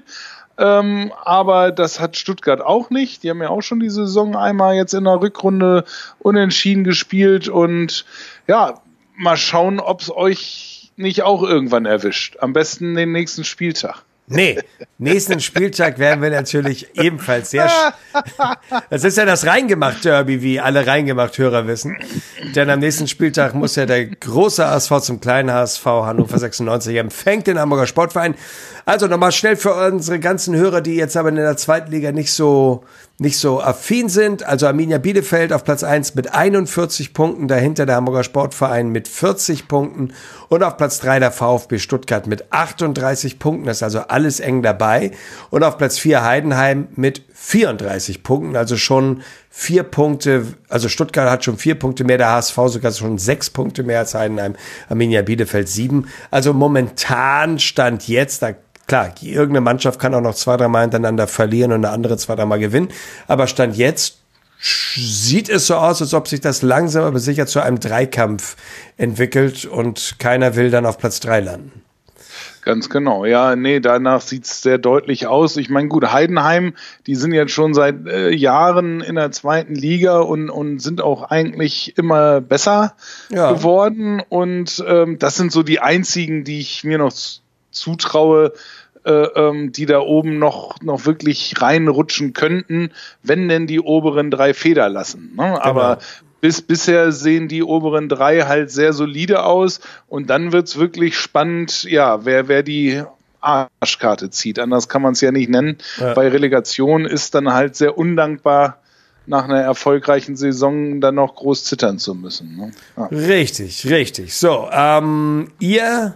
aber das hat Stuttgart auch nicht. Die haben ja auch schon die Saison einmal jetzt in der Rückrunde unentschieden gespielt und ja, mal schauen, ob es euch nicht auch irgendwann erwischt. Am besten den nächsten Spieltag. Nee, nächsten Spieltag werden wir natürlich ebenfalls das ist ja das Reingemacht-Derby, wie alle Reingemacht-Hörer wissen. Denn am nächsten Spieltag muss ja der große HSV zum kleinen HSV, Hannover 96, empfängt den Hamburger Sportverein. Also nochmal schnell für unsere ganzen Hörer, die jetzt aber in der zweiten Liga nicht so affin sind. Also Arminia Bielefeld auf Platz 1 mit 41 Punkten, dahinter der Hamburger Sportverein mit 40 Punkten und auf Platz 3 der VfB Stuttgart mit 38 Punkten. Das ist also alles eng dabei. Und auf Platz 4 Heidenheim mit 34 Punkten, also schon 4 Punkte, also Stuttgart hat schon 4 Punkte mehr, der HSV sogar schon 6 Punkte mehr als Heidenheim, Arminia Bielefeld 7. Also momentan Stand jetzt, klar, irgendeine Mannschaft kann auch noch 2-3 Mal hintereinander verlieren und eine andere 2-3 Mal gewinnen. Aber Stand jetzt sieht es so aus, als ob sich das langsam aber sicher zu einem Dreikampf entwickelt und keiner will dann auf Platz 3 landen. Ganz genau, ja, nee, danach sieht's sehr deutlich aus. Ich meine, gut, Heidenheim, die sind jetzt schon seit Jahren in der zweiten Liga und sind auch eigentlich immer besser geworden. Und das sind so die einzigen, die ich mir noch zutraue, die da oben noch wirklich reinrutschen könnten, wenn denn die oberen 3 Feder lassen. Ne? Genau. Aber bisher sehen die oberen 3 halt sehr solide aus und dann wird's wirklich spannend, ja, wer die Arschkarte zieht. Anders kann man es ja nicht nennen. Ja. Bei Relegation ist dann halt sehr undankbar, nach einer erfolgreichen Saison dann noch groß zittern zu müssen. Ne? Ja. Richtig. So, ihr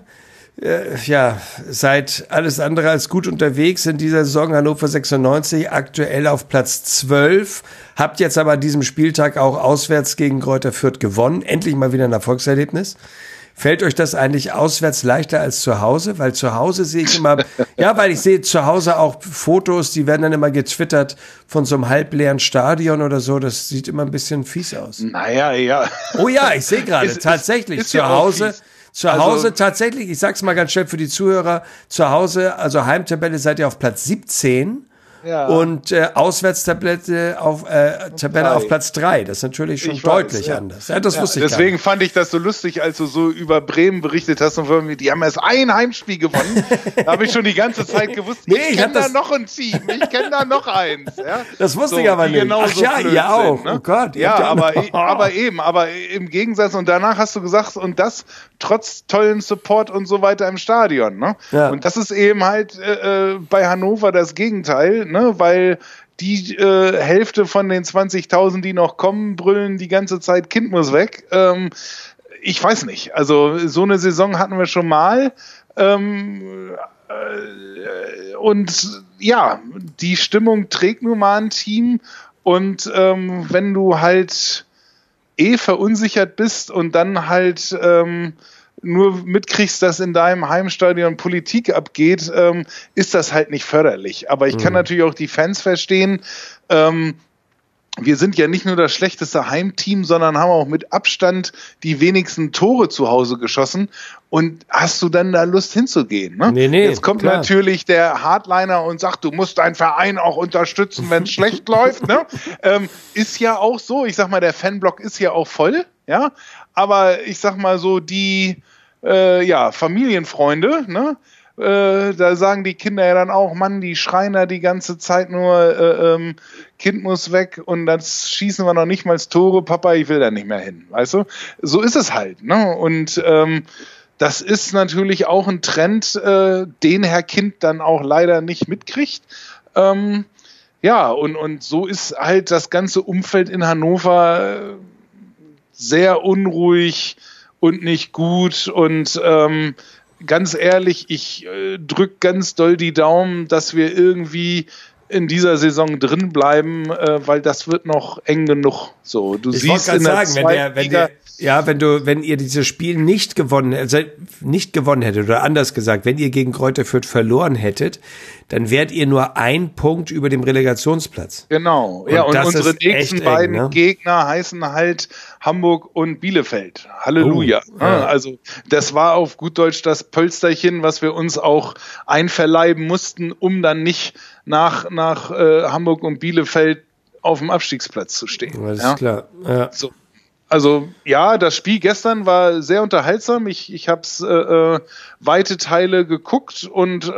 seid alles andere als gut unterwegs in dieser Saison. Hannover 96 aktuell auf Platz 12. Habt jetzt aber an diesem Spieltag auch auswärts gegen Greuther Fürth gewonnen. Endlich mal wieder ein Erfolgserlebnis. Fällt euch das eigentlich auswärts leichter als zu Hause? Weil zu Hause sehe ich immer, weil ich sehe zu Hause auch Fotos, die werden dann immer getwittert von so einem halbleeren Stadion oder so. Das sieht immer ein bisschen fies aus. Naja, ja. Oh ja, ich sehe gerade, tatsächlich, zu Hause... Zu Hause tatsächlich, ich sag's mal ganz schnell für die Zuhörer, zu Hause, also Heimtabelle seid ihr auf Platz 17 und Auswärtstabelle auf Platz 3. Das ist natürlich schon deutlich anders. Ja, das wusste ich deswegen fand ich das so lustig, als du so über Bremen berichtet hast und von mir, die haben erst ein Heimspiel gewonnen. Da habe ich schon die ganze Zeit gewusst, ich kenne da noch ein Team, ich kenne da noch eins. Ja? Das wusste ich aber nicht. Genau so ihr auch. Sind, ne? Oh Gott. Ja, aber im Gegensatz und danach hast du gesagt, und das trotz tollen Support und so weiter im Stadion. Ne? Ja. Und das ist eben halt bei Hannover das Gegenteil, ne? Weil die Hälfte von den 20.000, die noch kommen, brüllen die ganze Zeit, Kind muss weg. Ich weiß nicht. Also so eine Saison hatten wir schon mal. Und ja, die Stimmung trägt nun mal ein Team. Und wenn du halt verunsichert bist und dann halt nur mitkriegst, dass in deinem Heimstadion Politik abgeht, ist das halt nicht förderlich. Aber ich kann natürlich auch die Fans verstehen. Wir sind ja nicht nur das schlechteste Heimteam, sondern haben auch mit Abstand die wenigsten Tore zu Hause geschossen. Und hast du dann da Lust hinzugehen? Ne? Nee, jetzt kommt natürlich der Hardliner und sagt, du musst deinen Verein auch unterstützen, wenn es schlecht läuft. Ne? Ist ja auch so. Ich sag mal, der Fanblock ist ja auch voll. Ja, aber ich sag mal so, die Familienfreunde, ne? Da sagen die Kinder ja dann auch, Mann, die schreien da die ganze Zeit nur, Kind muss weg und dann schießen wir noch nicht mal Tore, Papa, ich will da nicht mehr hin, weißt du? So ist es halt, ne? Und das ist natürlich auch ein Trend, den Herr Kind dann auch leider nicht mitkriegt. Und so ist halt das ganze Umfeld in Hannover sehr unruhig und nicht gut und ganz ehrlich, ich drücke ganz doll die Daumen, dass wir irgendwie in dieser Saison drin bleiben, weil das wird noch eng genug. So, du siehst in der zweiten Liga, wenn ihr dieses Spiel nicht gewonnen hättet, oder anders gesagt, wenn ihr gegen Greuther Fürth verloren hättet, dann wärt ihr nur 1 Punkt über dem Relegationsplatz. Genau. Und unsere nächsten beiden Gegner heißen halt Hamburg und Bielefeld. Halleluja. Oh, ja. Also das war auf gut Deutsch das Pölsterchen, was wir uns auch einverleiben mussten, um dann nicht nach Hamburg und Bielefeld auf dem Abstiegsplatz zu stehen. Das ist klar. Ja. So. Also ja, das Spiel gestern war sehr unterhaltsam. Ich habe es weite Teile geguckt und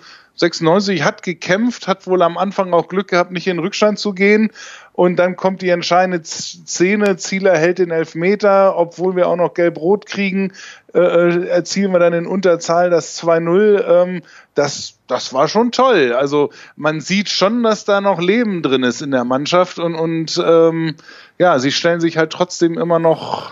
96 hat gekämpft, hat wohl am Anfang auch Glück gehabt, nicht in den Rückstand zu gehen. Und dann kommt die entscheidende Szene, Zieler hält den Elfmeter, obwohl wir auch noch Gelb-Rot kriegen, erzielen wir dann in Unterzahl das 2-0. Das war schon toll. Also man sieht schon, dass da noch Leben drin ist in der Mannschaft und sie stellen sich halt trotzdem immer noch,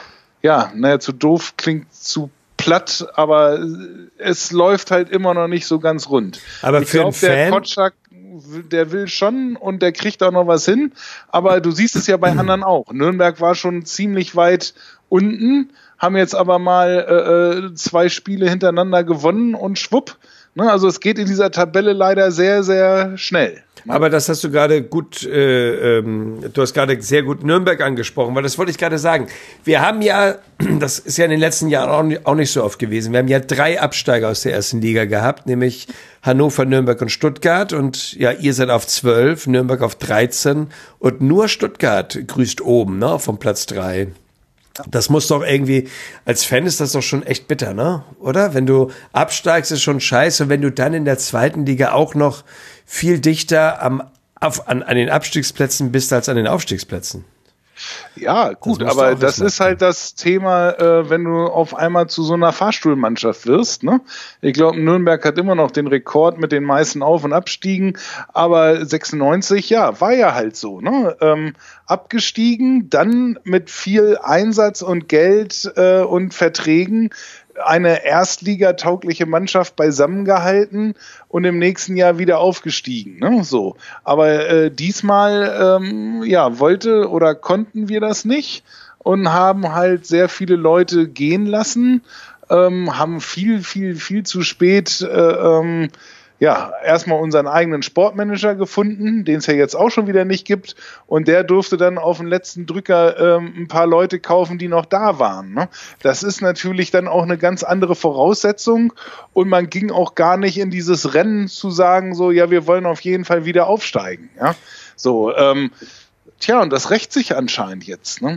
zu doof klingt zu platt, aber es läuft halt immer noch nicht so ganz rund. Aber ich glaube, der Kotschak, der will schon und der kriegt auch noch was hin, aber du siehst es ja bei anderen auch. Nürnberg war schon ziemlich weit unten, haben jetzt aber mal 2 Spiele hintereinander gewonnen und schwupp. Ne? Also es geht in dieser Tabelle leider sehr, sehr schnell. Aber das hast du gerade gut, du hast gerade sehr gut Nürnberg angesprochen, weil das wollte ich gerade sagen. Wir haben ja, das ist ja in den letzten Jahren auch nicht so oft gewesen, wir haben ja 3 Absteiger aus der ersten Liga gehabt, nämlich Hannover, Nürnberg und Stuttgart und ja, ihr seid auf 12, Nürnberg auf 13 und nur Stuttgart grüßt oben, ne, vom Platz 3. Das muss doch irgendwie, als Fan ist das doch schon echt bitter, ne? Oder? Wenn du absteigst, ist schon scheiße. Und wenn du dann in der zweiten Liga auch noch viel dichter an den Abstiegsplätzen bist als an den Aufstiegsplätzen. Ja, gut, aber das ist halt das Thema, wenn du auf einmal zu so einer Fahrstuhlmannschaft wirst. Ne? Ich glaube, Nürnberg hat immer noch den Rekord mit den meisten Auf- und Abstiegen, aber 96, ja, war ja halt so. Ne? Abgestiegen, dann mit viel Einsatz und Geld und Verträgen eine erstligataugliche Mannschaft beisammengehalten und im nächsten Jahr wieder aufgestiegen. Ne? So. Aber diesmal wollte oder konnten wir das nicht und haben halt sehr viele Leute gehen lassen, haben viel zu spät erstmal unseren eigenen Sportmanager gefunden, den es ja jetzt auch schon wieder nicht gibt. Und der durfte dann auf den letzten Drücker ein paar Leute kaufen, die noch da waren. Ne? Das ist natürlich dann auch eine ganz andere Voraussetzung. Und man ging auch gar nicht in dieses Rennen zu sagen, so, ja, wir wollen auf jeden Fall wieder aufsteigen. Ja? So, und das rächt sich anscheinend jetzt. Ne?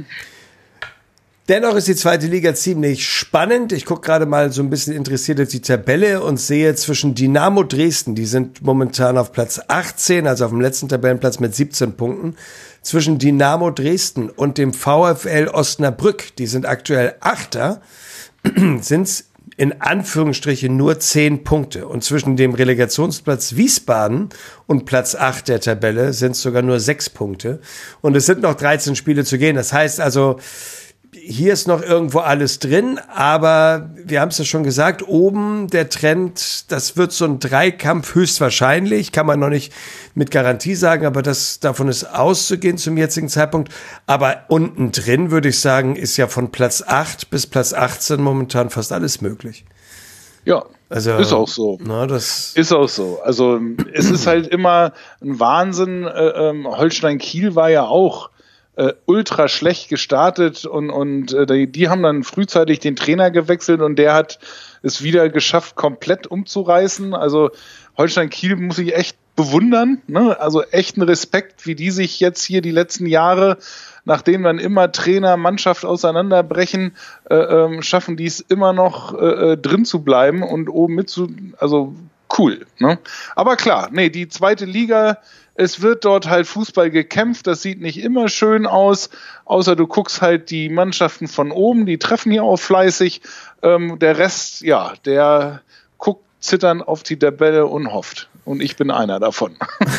Dennoch ist die zweite Liga ziemlich spannend. Ich gucke gerade mal so ein bisschen interessiert auf die Tabelle und sehe zwischen Dynamo Dresden, die sind momentan auf Platz 18, also auf dem letzten Tabellenplatz mit 17 Punkten, zwischen Dynamo Dresden und dem VfL Osnabrück, die sind aktuell Achter, sind es in Anführungsstrichen nur 10 Punkte. Und zwischen dem Relegationsplatz Wiesbaden und Platz 8 der Tabelle sind es sogar nur 6 Punkte. Und es sind noch 13 Spiele zu gehen. Das heißt also, hier ist noch irgendwo alles drin, aber wir haben es ja schon gesagt, oben der Trend, das wird so ein Dreikampf höchstwahrscheinlich, kann man noch nicht mit Garantie sagen, aber davon ist auszugehen zum jetzigen Zeitpunkt. Aber unten drin, würde ich sagen, ist ja von Platz 8 bis Platz 18 momentan fast alles möglich. Ja, also, ist auch so. Ist auch so. Also es ist halt immer ein Wahnsinn. Holstein Kiel war ja auch ultra schlecht gestartet und die haben dann frühzeitig den Trainer gewechselt und der hat es wieder geschafft, komplett umzureißen. Also Holstein Kiel muss ich echt bewundern, ne? Also echten Respekt, wie die sich jetzt hier die letzten Jahre, nachdem dann immer Trainer, Mannschaft auseinanderbrechen, schaffen die es immer noch drin zu bleiben und oben also cool. Ne? Aber klar, die zweite Liga, es wird dort halt Fußball gekämpft, das sieht nicht immer schön aus, außer du guckst halt die Mannschaften von oben, die treffen hier auch fleißig. Der Rest, der guckt zittern auf die Tabelle und hofft. Und ich bin einer davon.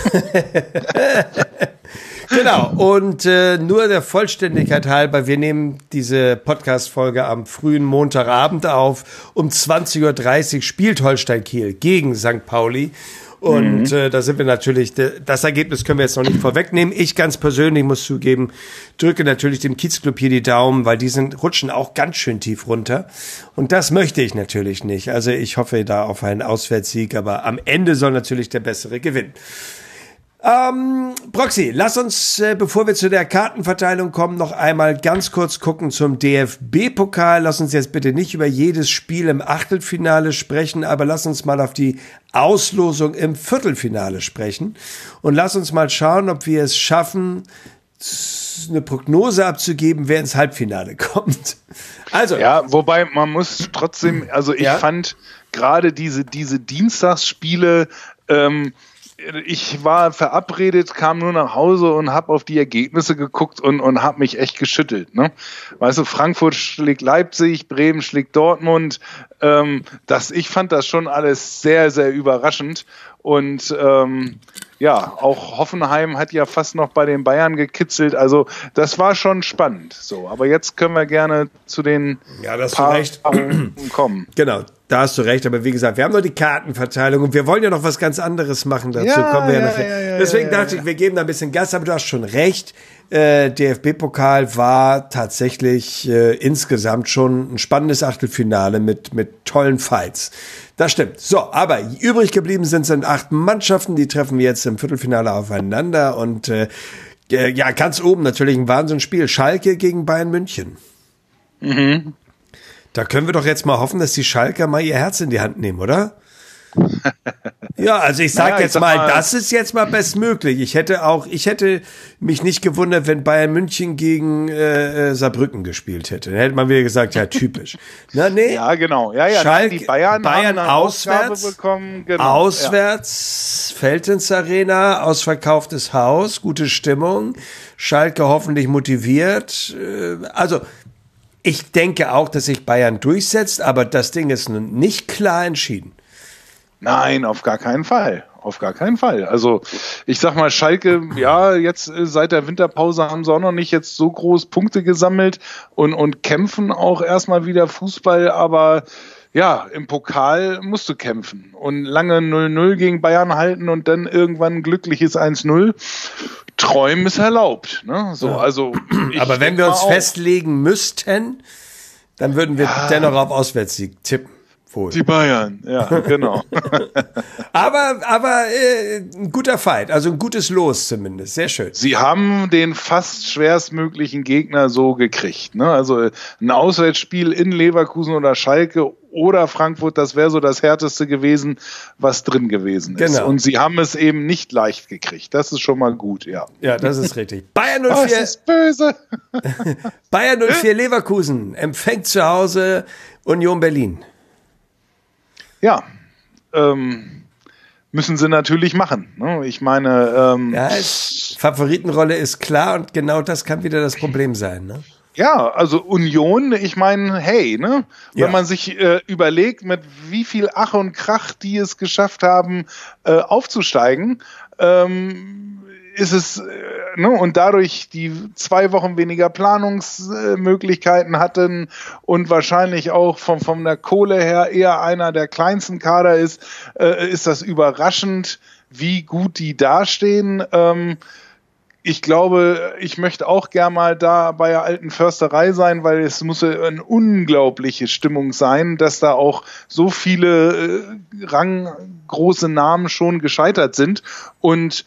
Genau, und nur der Vollständigkeit halber, wir nehmen diese Podcast-Folge am frühen Montagabend auf. Um 20.30 Uhr spielt Holstein Kiel gegen St. Pauli. Und da sind wir natürlich, das Ergebnis können wir jetzt noch nicht vorwegnehmen. Ich ganz persönlich muss zugeben, drücke natürlich dem Kiezclub hier die Daumen, weil die rutschen auch ganz schön tief runter. Und das möchte ich natürlich nicht. Also ich hoffe da auf einen Auswärtssieg, aber am Ende soll natürlich der Bessere gewinnen. Proxy, lass uns, bevor wir zu der Kartenverteilung kommen, noch einmal ganz kurz gucken zum DFB-Pokal. Lass uns jetzt bitte nicht über jedes Spiel im Achtelfinale sprechen, aber lass uns mal auf die Auslosung im Viertelfinale sprechen. Und lass uns mal schauen, ob wir es schaffen, eine Prognose abzugeben, wer ins Halbfinale kommt. Also. Ja, wobei man muss trotzdem, also ich fand gerade diese Dienstagsspiele, ich war verabredet, kam nur nach Hause und habe auf die Ergebnisse geguckt und habe mich echt geschüttelt. Ne? Weißt du, Frankfurt schlägt Leipzig, Bremen schlägt Dortmund. Ich fand das schon alles sehr, sehr überraschend. Und auch Hoffenheim hat ja fast noch bei den Bayern gekitzelt. Also das war schon spannend. So, aber jetzt können wir gerne zu den Paarungen kommen. Genau. Da hast du recht, aber wie gesagt, wir haben noch die Kartenverteilung und wir wollen ja noch was ganz anderes machen. Dazu kommen wir ja nachher. Deswegen dachte ich, wir geben da ein bisschen Gas, aber du hast schon recht. DFB-Pokal war tatsächlich insgesamt schon ein spannendes Achtelfinale mit tollen Fights. Das stimmt. So, aber übrig geblieben sind 8 Mannschaften, die treffen wir jetzt im Viertelfinale aufeinander und ganz oben natürlich ein Wahnsinnsspiel. Schalke gegen Bayern München. Mhm. Da können wir doch jetzt mal hoffen, dass die Schalker mal ihr Herz in die Hand nehmen, oder? Ja, also ich sag das ist jetzt mal bestmöglich. Ich hätte mich nicht gewundert, wenn Bayern München gegen Saarbrücken gespielt hätte. Dann hätte man wieder gesagt, ja, typisch. Na, nee. Ja, genau. Ja, Schalke, die Bayern haben auswärts bekommen. Genau. Auswärts, Veltins Arena, ausverkauftes Haus, gute Stimmung. Schalke hoffentlich motiviert. Also ich denke auch, dass sich Bayern durchsetzt, aber das Ding ist nicht klar entschieden. Nein, auf gar keinen Fall. Auf gar keinen Fall. Also ich sag mal, Schalke, ja, jetzt seit der Winterpause haben sie auch noch nicht jetzt so groß Punkte gesammelt und kämpfen auch erstmal wieder Fußball, aber ja, im Pokal musst du kämpfen und lange 0-0 gegen Bayern halten und dann irgendwann ein glückliches 1-0. Träumen ist erlaubt. Ne? So, ja. Also aber wenn wir uns festlegen müssten, dann würden wir dennoch auf Auswärtssieg tippen. Wohl. Die Bayern, ja, genau. aber ein guter Fight, also ein gutes Los zumindest, sehr schön. Sie haben den fast schwerstmöglichen Gegner so gekriegt. Ne? Also ein Auswärtsspiel in Leverkusen oder Schalke oder Frankfurt, das wäre so das Härteste gewesen, was drin gewesen ist. Genau. Und sie haben es eben nicht leicht gekriegt. Das ist schon mal gut, ja. Ja, das ist richtig. Bayern 04. Das ist böse. Bayern 04 Leverkusen empfängt zu Hause Union Berlin. Ja, müssen sie natürlich machen. Ne? Ich meine, Favoritenrolle ist klar und genau das kann wieder das Problem sein. Ne? Ja, also Union, ich meine, hey, ne? Wenn man sich überlegt, mit wie viel Ach und Krach die es geschafft haben, aufzusteigen, ist es, und dadurch die 2 Wochen weniger Planungsmöglichkeiten hatten und wahrscheinlich auch von der Kohle her eher einer der kleinsten Kader ist das überraschend, wie gut die dastehen. Ich glaube, ich möchte auch gern mal da bei der alten Försterei sein, weil es muss eine unglaubliche Stimmung sein, dass da auch so viele ranggroße Namen schon gescheitert sind und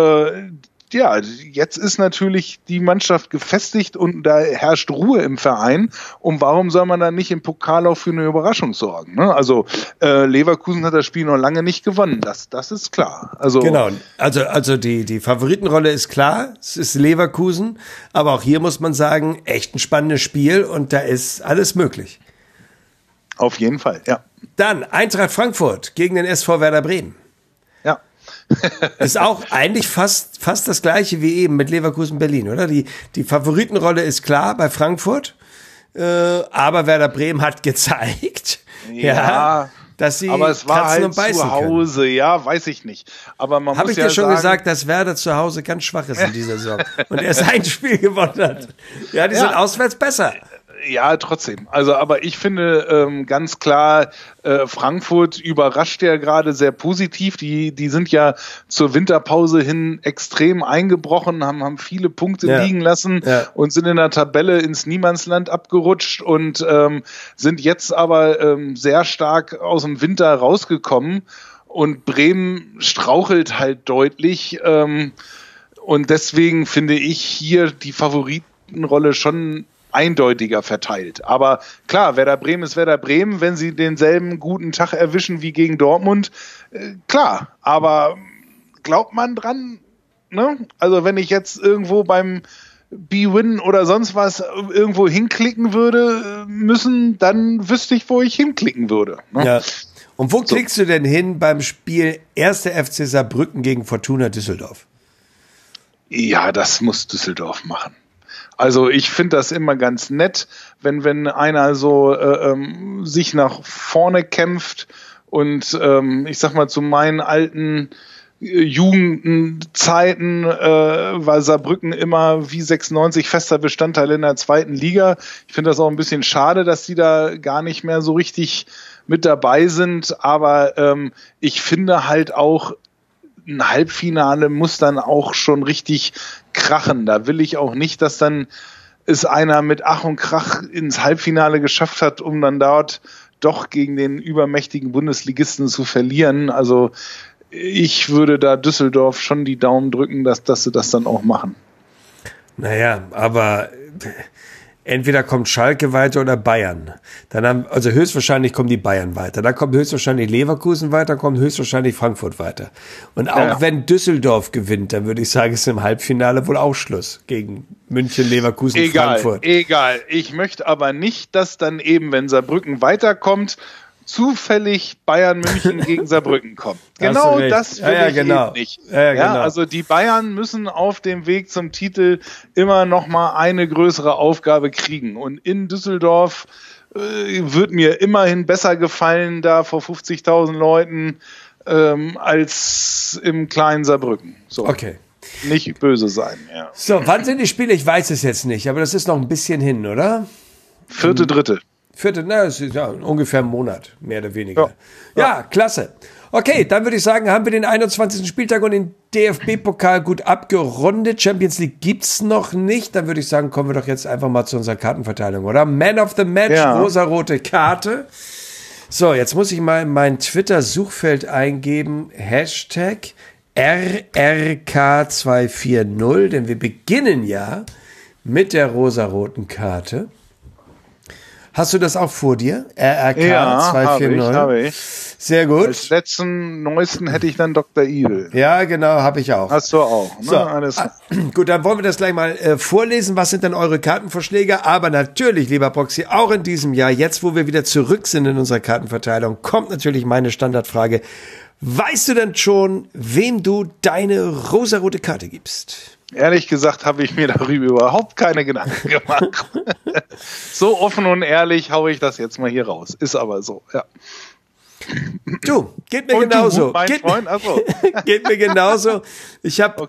jetzt ist natürlich die Mannschaft gefestigt und da herrscht Ruhe im Verein. Und warum soll man dann nicht im Pokal auch für eine Überraschung sorgen? Ne? Also Leverkusen hat das Spiel noch lange nicht gewonnen. Das ist klar. Also genau. Also die Favoritenrolle ist klar. Es ist Leverkusen. Aber auch hier muss man sagen, echt ein spannendes Spiel und da ist alles möglich. Auf jeden Fall, ja. Dann Eintracht Frankfurt gegen den SV Werder Bremen. Ist auch eigentlich fast das Gleiche wie eben mit Leverkusen Berlin, oder? Die Favoritenrolle ist klar bei Frankfurt, aber Werder Bremen hat gezeigt, dass sie aber es war Katzen halt und beißen zu Hause, können. Ja, weiß ich nicht. Aber man Hab muss ich dir schon gesagt, dass Werder zu Hause ganz schwach ist in dieser Saison und erst ein Spiel gewonnen hat. Ja, die sind auswärts besser. Ja, trotzdem. Also, aber ich finde ganz klar, Frankfurt überrascht ja gerade sehr positiv. Die sind ja zur Winterpause hin extrem eingebrochen, haben viele Punkte liegen lassen und sind in der Tabelle ins Niemandsland abgerutscht und sind jetzt aber sehr stark aus dem Winter rausgekommen. Und Bremen strauchelt halt deutlich. Und deswegen finde ich hier die Favoritenrolle schon eindeutiger verteilt. Aber klar, Werder Bremen ist Werder Bremen, wenn sie denselben guten Tag erwischen wie gegen Dortmund, klar. Aber glaubt man dran? Ne? Also wenn ich jetzt irgendwo beim B-Win oder sonst was irgendwo hinklicken würde müssen, dann wüsste ich, wo ich hinklicken würde. Ne? Ja. Und wo klickst du denn hin beim Spiel 1. FC Saarbrücken gegen Fortuna Düsseldorf? Ja, das muss Düsseldorf machen. Also ich finde das immer ganz nett, wenn einer so sich nach vorne kämpft und ich sag mal zu meinen alten Jugendzeiten war Saarbrücken immer wie 96 fester Bestandteil in der 2. Liga. Ich finde das auch ein bisschen schade, dass die da gar nicht mehr so richtig mit dabei sind, aber ich finde halt auch, ein Halbfinale muss dann auch schon richtig krachen. Da will ich auch nicht, dass dann es einer mit Ach und Krach ins Halbfinale geschafft hat, um dann dort doch gegen den übermächtigen Bundesligisten zu verlieren. Also ich würde da Düsseldorf schon die Daumen drücken, dass sie das dann auch machen. Naja, aber entweder kommt Schalke weiter oder Bayern. Also höchstwahrscheinlich kommen die Bayern weiter. Dann kommt höchstwahrscheinlich Leverkusen weiter, kommt höchstwahrscheinlich Frankfurt weiter. Und auch wenn Düsseldorf gewinnt, dann würde ich sagen, ist im Halbfinale wohl auch Schluss gegen München, Leverkusen, Frankfurt. Egal. Ich möchte aber nicht, dass dann eben, wenn Saarbrücken weiterkommt, zufällig Bayern München gegen Saarbrücken kommt. Genau das will ich eben nicht. Ja, genau. Also die Bayern müssen auf dem Weg zum Titel immer noch mal eine größere Aufgabe kriegen. Und in Düsseldorf wird mir immerhin besser gefallen, da vor 50.000 Leuten, als im kleinen Saarbrücken. So. Okay. Nicht böse sein, ja. So, wann sind die Spiele? Ich weiß es jetzt nicht, aber das ist noch ein bisschen hin, oder? 4.3. Das ist ja ungefähr ein Monat, mehr oder weniger. Ja, klasse. Okay, dann würde ich sagen, haben wir den 21. Spieltag und den DFB-Pokal gut abgerundet. Champions League gibt's noch nicht. Dann würde ich sagen, kommen wir doch jetzt einfach mal zu unserer Kartenverteilung, oder? Man of the Match, rosarote Karte. So, jetzt muss ich mal in mein Twitter-Suchfeld eingeben, Hashtag RRK240, denn wir beginnen ja mit der rosaroten Karte. Hast du das auch vor dir? RRK 240? Habe ich. Sehr gut. Als neuesten hätte ich dann Dr. Evil. Ja, genau, habe ich auch. Hast du auch. Ne? So, alles. Gut, dann wollen wir das gleich mal vorlesen. Was sind denn eure Kartenvorschläge? Aber natürlich, lieber Proxy, auch in diesem Jahr, jetzt wo wir wieder zurück sind in unserer Kartenverteilung, kommt natürlich meine Standardfrage. Weißt du denn schon, wem du deine rosarote Karte gibst? Ehrlich gesagt habe ich mir darüber überhaupt keine Gedanken gemacht. So offen und ehrlich haue ich das jetzt mal hier raus. Ist aber so, ja. Du, geht mir genauso. Freund? Achso. Geht mir genauso. Ich habe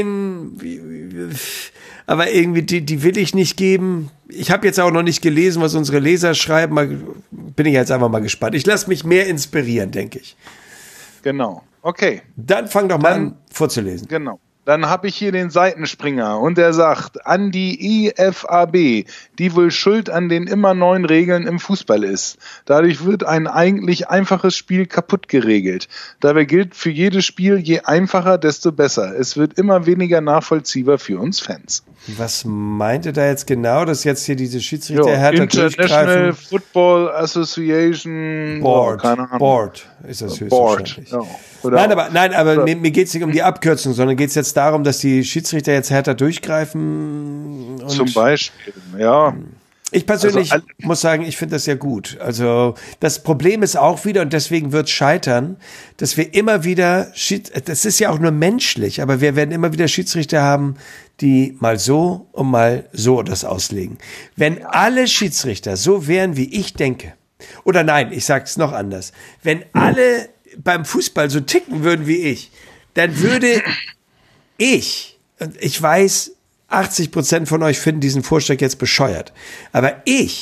aber irgendwie, die will ich nicht geben. Ich habe jetzt auch noch nicht gelesen, was unsere Leser schreiben. Bin ich jetzt einfach mal gespannt. Ich lasse mich mehr inspirieren, denke ich. Genau. Okay. Dann fang doch mal an vorzulesen. Genau. Dann habe ich hier den Seitenspringer und der sagt, an die IFAB, die wohl schuld an den immer neuen Regeln im Fußball ist. Dadurch wird ein eigentlich einfaches Spiel kaputt geregelt. Dabei gilt für jedes Spiel, je einfacher, desto besser. Es wird immer weniger nachvollziehbar für uns Fans. Was meinte da jetzt genau, dass jetzt hier diese Schiedsrichter härter International Football Association Board, keine Ahnung. Board ist das höchstwahrscheinlich. Ja. Nein, aber mir geht es nicht um die Abkürzung, sondern geht es jetzt darum, dass die Schiedsrichter jetzt härter durchgreifen. Und zum Beispiel, ja. Ich persönlich muss sagen, ich finde das ja gut. Also das Problem ist auch wieder, und deswegen wird es scheitern, dass wir immer wieder, das ist ja auch nur menschlich, aber wir werden immer wieder Schiedsrichter haben, die mal so und mal so das auslegen. Wenn alle Schiedsrichter so wären, wie ich denke, oder nein, ich sag's noch anders, wenn alle beim Fußball so ticken würden wie ich, dann würde ich, und ich weiß, 80% von euch finden diesen Vorschlag jetzt bescheuert, aber ich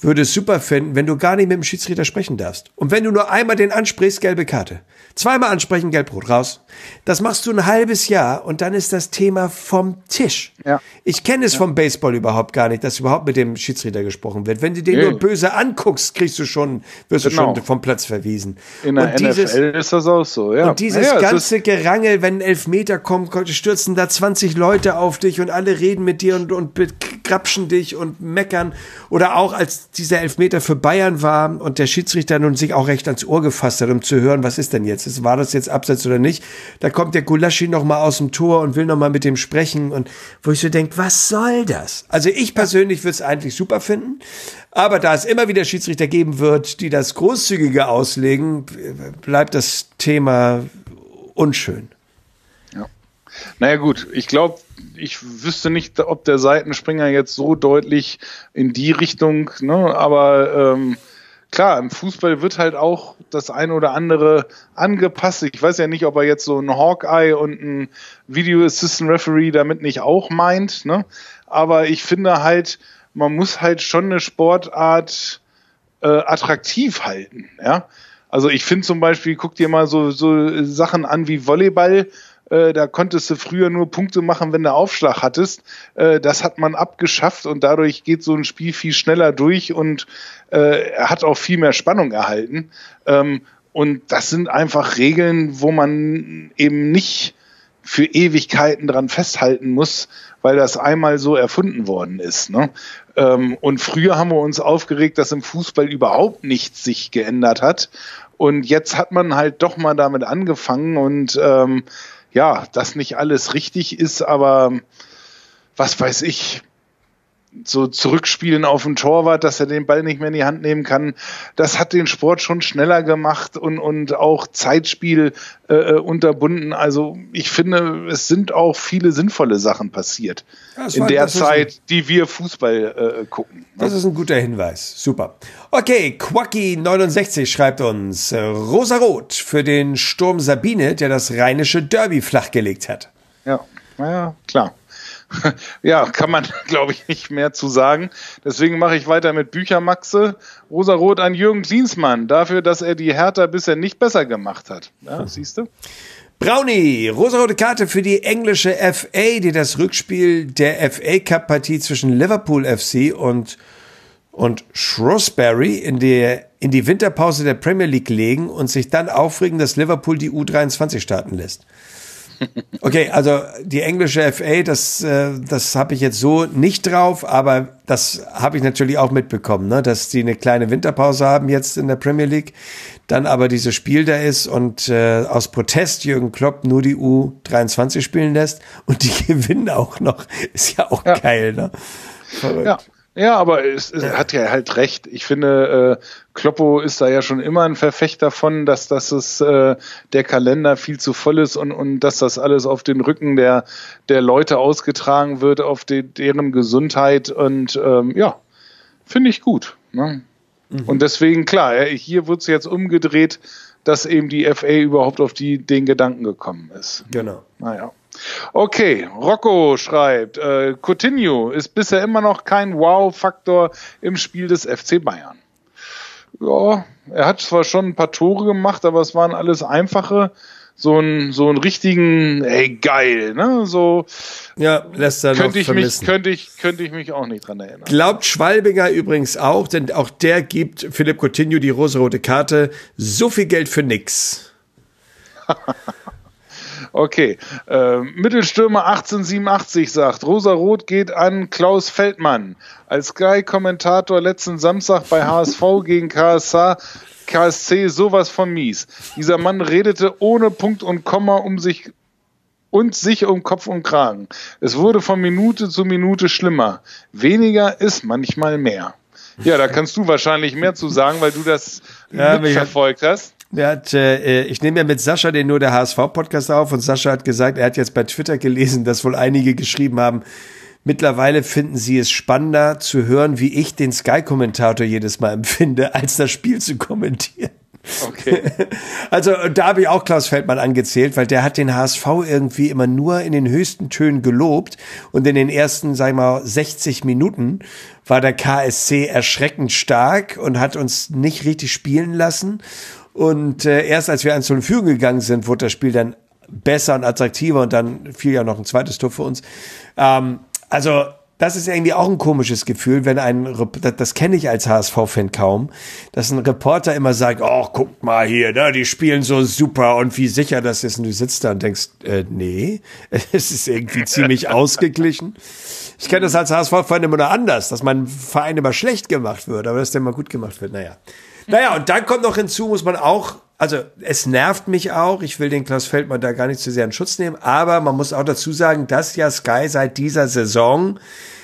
würde es super finden, wenn du gar nicht mit dem Schiedsrichter sprechen darfst. Und wenn du nur einmal den ansprichst, gelbe Karte. Zweimal ansprechen, gelb-rot, raus. Das machst du ein halbes Jahr und dann ist das Thema vom Tisch. Ja. Ich kenne es vom Baseball überhaupt gar nicht, dass überhaupt mit dem Schiedsrichter gesprochen wird. Wenn du den nur böse anguckst, wirst du schon vom Platz verwiesen. In der NFL ist das auch so, ja. Und dieses ganze Gerangel, wenn ein Elfmeter kommt, stürzen da 20 Leute auf dich und alle reden mit dir und begrapschen dich und meckern. Oder auch, als dieser Elfmeter für Bayern war und der Schiedsrichter nun sich auch recht ans Ohr gefasst hat, um zu hören, was ist denn jetzt? War das jetzt Abseits oder nicht? Da kommt der Gulaschi noch mal aus dem Tor und will noch mal mit dem sprechen. Und wo ich so denke, was soll das? Also ich persönlich würde es eigentlich super finden. Aber da es immer wieder Schiedsrichter geben wird, die das großzügiger auslegen, bleibt das Thema unschön. Ja. Naja gut, ich glaube, ich wüsste nicht, ob der Seitenspringer jetzt so deutlich in die Richtung, ne, aber klar, im Fußball wird halt auch das ein oder andere angepasst. Ich weiß ja nicht, ob er jetzt so ein Hawkeye und ein Video Assistant Referee damit nicht auch meint, ne? Aber ich finde halt, man muss halt schon eine Sportart attraktiv halten, ja. Also ich finde zum Beispiel, guck dir mal so Sachen an wie Volleyball. Da konntest du früher nur Punkte machen, wenn du Aufschlag hattest. Das hat man abgeschafft und dadurch geht so ein Spiel viel schneller durch und hat auch viel mehr Spannung erhalten. Und das sind einfach Regeln, wo man eben nicht für Ewigkeiten dran festhalten muss, weil das einmal so erfunden worden ist, ne? Und früher haben wir uns aufgeregt, dass im Fußball überhaupt nichts sich geändert hat. Und jetzt hat man halt doch mal damit angefangen und ja, dass nicht alles richtig ist, aber was weiß ich, so zurückspielen auf den Torwart, dass er den Ball nicht mehr in die Hand nehmen kann, das hat den Sport schon schneller gemacht und auch Zeitspiel unterbunden. Also ich finde, es sind auch viele sinnvolle Sachen passiert in der Zeit, die wir Fußball gucken. Das ist ein guter Hinweis. Super. Okay, Quacky69 schreibt uns, Rosarot für den Sturm Sabine, der das rheinische Derby flachgelegt hat. Ja, naja, klar. Ja, kann man, glaube ich, nicht mehr zu sagen. Deswegen mache ich weiter mit Büchermaxe. Rosarot an Jürgen Klinsmann dafür, dass er die Hertha bisher nicht besser gemacht hat. Ja, siehst du? Brownie, rosarote Karte für die englische FA, die das Rückspiel der FA Cup Partie zwischen Liverpool FC und Shrewsbury in die Winterpause der Premier League legen und sich dann aufregen, dass Liverpool die U23 starten lässt. Okay, also die englische FA, das habe ich jetzt so nicht drauf, aber das habe ich natürlich auch mitbekommen, ne, dass die eine kleine Winterpause haben jetzt in der Premier League, dann aber dieses Spiel da ist und aus Protest Jürgen Klopp nur die U23 spielen lässt und die gewinnen auch noch. Ist ja auch geil, ne? Verrückt. Ja. Ja, aber es hat ja halt recht. Ich finde, Kloppo ist da ja schon immer ein Verfechter von, dass der Kalender viel zu voll ist und dass das alles auf den Rücken der Leute ausgetragen wird, auf deren Gesundheit und ja, finde ich gut. Ne? Mhm. Und deswegen, klar, hier wird es jetzt umgedreht, dass eben die FA überhaupt auf den Gedanken gekommen ist. Genau. Naja. Okay, Rocco schreibt, Coutinho ist bisher immer noch kein Wow-Faktor im Spiel des FC Bayern. Ja, er hat zwar schon ein paar Tore gemacht, aber es waren alles einfache, so einen richtigen, geil, ne, so. Ja, lässt er noch vermissen. Könnte ich mich auch nicht dran erinnern. Glaubt Schwalbinger übrigens auch, denn auch der gibt Philipp Coutinho die rosarote Karte, so viel Geld für nix. Okay, Mittelstürmer 1887 sagt, Rosarot geht an Klaus Feldmann. Als Sky-Kommentator letzten Samstag bei HSV gegen KSC sowas von mies. Dieser Mann redete ohne Punkt und Komma um sich um Kopf und Kragen. Es wurde von Minute zu Minute schlimmer. Weniger ist manchmal mehr. Ja, da kannst du wahrscheinlich mehr zu sagen, weil du das mitverfolgt hast. Ich nehme ja mit Sascha den Nur der HSV-Podcast auf und Sascha hat gesagt, er hat jetzt bei Twitter gelesen, dass wohl einige geschrieben haben, mittlerweile finden sie es spannender zu hören, wie ich den Sky-Kommentator jedes Mal empfinde, als das Spiel zu kommentieren. Okay. Also da habe ich auch Klaus Feldmann angezählt, weil der hat den HSV irgendwie immer nur in den höchsten Tönen gelobt und in den ersten, sag ich mal, 60 Minuten war der KSC erschreckend stark und hat uns nicht richtig spielen lassen. Und erst als wir 1-0 in Führung gegangen sind, wurde das Spiel dann besser und attraktiver und dann fiel ja noch ein zweites Tor für uns. Also das ist irgendwie auch ein komisches Gefühl, wenn das kenne ich als HSV-Fan kaum, dass ein Reporter immer sagt, oh, guckt mal hier, ne, die spielen so super und wie sicher das ist. Und du sitzt da und denkst, nee, es ist irgendwie ziemlich ausgeglichen. Ich kenne das als HSV-Fan immer nur anders, dass mein Verein immer schlecht gemacht wird, aber dass der mal gut gemacht wird, Naja, und dann kommt noch hinzu, muss man auch, also es nervt mich auch, ich will den Klaus Feldmann da gar nicht zu sehr in Schutz nehmen, aber man muss auch dazu sagen, dass ja Sky seit dieser Saison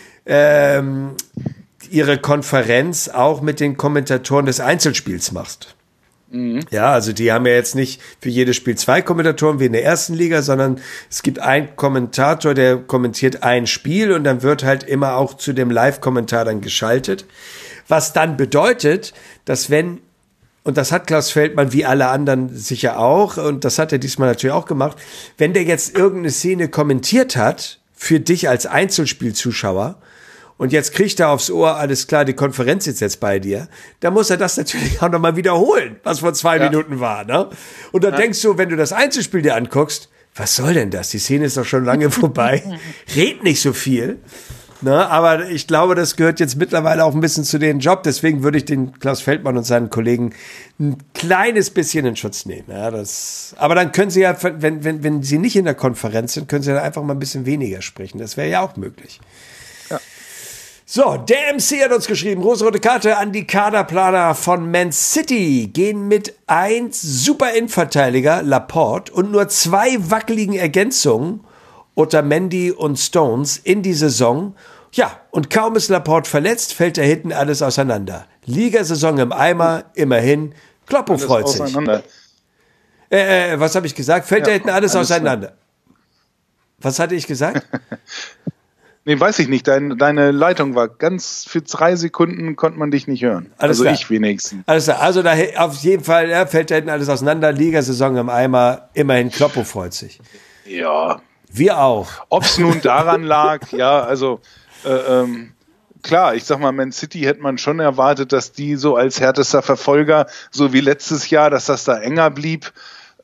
ihre Konferenz auch mit den Kommentatoren des Einzelspiels macht. Mhm. Ja, also die haben ja jetzt nicht für jedes Spiel 2 Kommentatoren wie in der ersten Liga, sondern es gibt einen Kommentator, der kommentiert ein Spiel und dann wird halt immer auch zu dem Live-Kommentar dann geschaltet. Was dann bedeutet, dass und das hat Klaus Feldmann wie alle anderen sicher auch, und das hat er diesmal natürlich auch gemacht, wenn der jetzt irgendeine Szene kommentiert hat, für dich als Einzelspielzuschauer, und jetzt kriegt er aufs Ohr, alles klar, die Konferenz ist jetzt bei dir, dann muss er das natürlich auch nochmal wiederholen, was vor 2 Minuten war, ne? Und dann denkst du, wenn du das Einzelspiel dir anguckst, was soll denn das? Die Szene ist doch schon lange vorbei. Red nicht so viel. Ne, aber ich glaube, das gehört jetzt mittlerweile auch ein bisschen zu dem Job. Deswegen würde ich den Klaus Feldmann und seinen Kollegen ein kleines bisschen in Schutz nehmen. Ja, aber dann können sie ja, wenn sie nicht in der Konferenz sind, können sie dann einfach mal ein bisschen weniger sprechen. Das wäre ja auch möglich. Ja. So, der MC hat uns geschrieben, rosa-rote Karte an die Kaderplaner von Man City. Gehen mit 1 super Innenverteidiger, Laporte, und nur 2 wackeligen Ergänzungen, Otamendi und Stones, in die Saison. Ja, und kaum ist Laporte verletzt, fällt da hinten alles auseinander. Ligasaison im Eimer, immerhin. Kloppo freut sich. Was habe ich gesagt? Fällt da hinten alles auseinander. Was hatte ich gesagt? Nee, weiß ich nicht. Deine Leitung war ganz, für 3 Sekunden konnte man dich nicht hören. Alles also klar. Ich wenigstens. Alles klar. Also da, auf jeden Fall fällt da hinten alles auseinander. Ligasaison im Eimer, immerhin. Kloppo freut sich. Ja. Wir auch. Ob es nun daran lag, ja, also klar, ich sag mal, Man City hätte man schon erwartet, dass die so als härtester Verfolger, so wie letztes Jahr, dass das da enger blieb.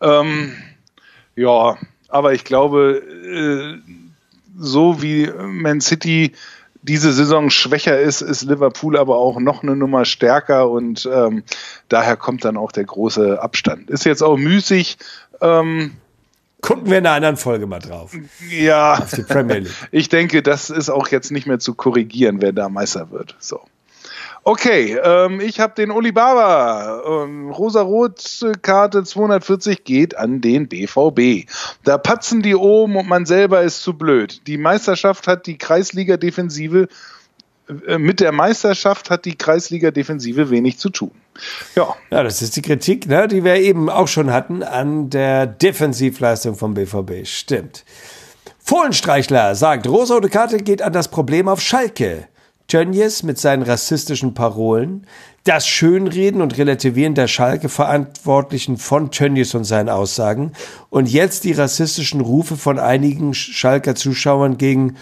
Ja, aber ich glaube, so wie Man City diese Saison schwächer ist Liverpool aber auch noch eine Nummer stärker und daher kommt dann auch der große Abstand. Ist jetzt auch müßig. Gucken wir in einer anderen Folge mal drauf. Ja, auf die Premier League. Ich denke, das ist auch jetzt nicht mehr zu korrigieren, wer da Meister wird. So. Okay, ich habe den Uli Baba. Rosa-Rot-Karte 240 geht an den BVB. Da patzen die oben und man selber ist zu blöd. Die Meisterschaft hat die Kreisliga-Defensive, mit der Meisterschaft hat die Kreisliga-Defensive wenig zu tun. Ja, das ist die Kritik, ne, die wir eben auch schon hatten an der Defensivleistung vom BVB. Stimmt. Fohlenstreichler sagt, rosa-rote Karte geht an das Problem auf Schalke. Tönnies mit seinen rassistischen Parolen, das Schönreden und Relativieren der Schalke-Verantwortlichen von Tönnies und seinen Aussagen und jetzt die rassistischen Rufe von einigen Schalker Zuschauern gegen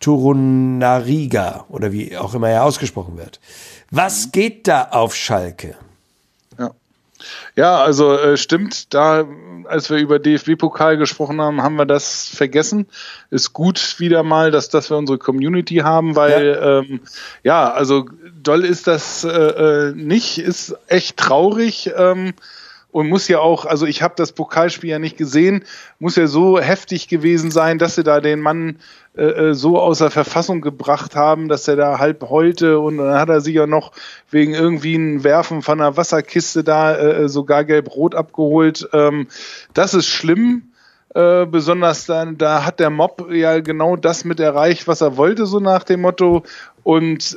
Torunariga oder wie auch immer er ausgesprochen wird. Was geht da auf Schalke? Ja, also stimmt, da, als wir über DFB-Pokal gesprochen haben, haben wir das vergessen. Ist gut wieder mal, dass wir unsere Community haben, weil also doll ist das nicht, ist echt traurig und muss ja auch, also ich habe das Pokalspiel ja nicht gesehen, muss ja so heftig gewesen sein, dass sie da den Mann so außer Verfassung gebracht haben, dass er da halb heulte und dann hat er sich ja noch wegen irgendwie ein Werfen von einer Wasserkiste da sogar gelb-rot abgeholt. Das ist schlimm, besonders dann, da hat der Mob ja genau das mit erreicht, was er wollte, so nach dem Motto. Und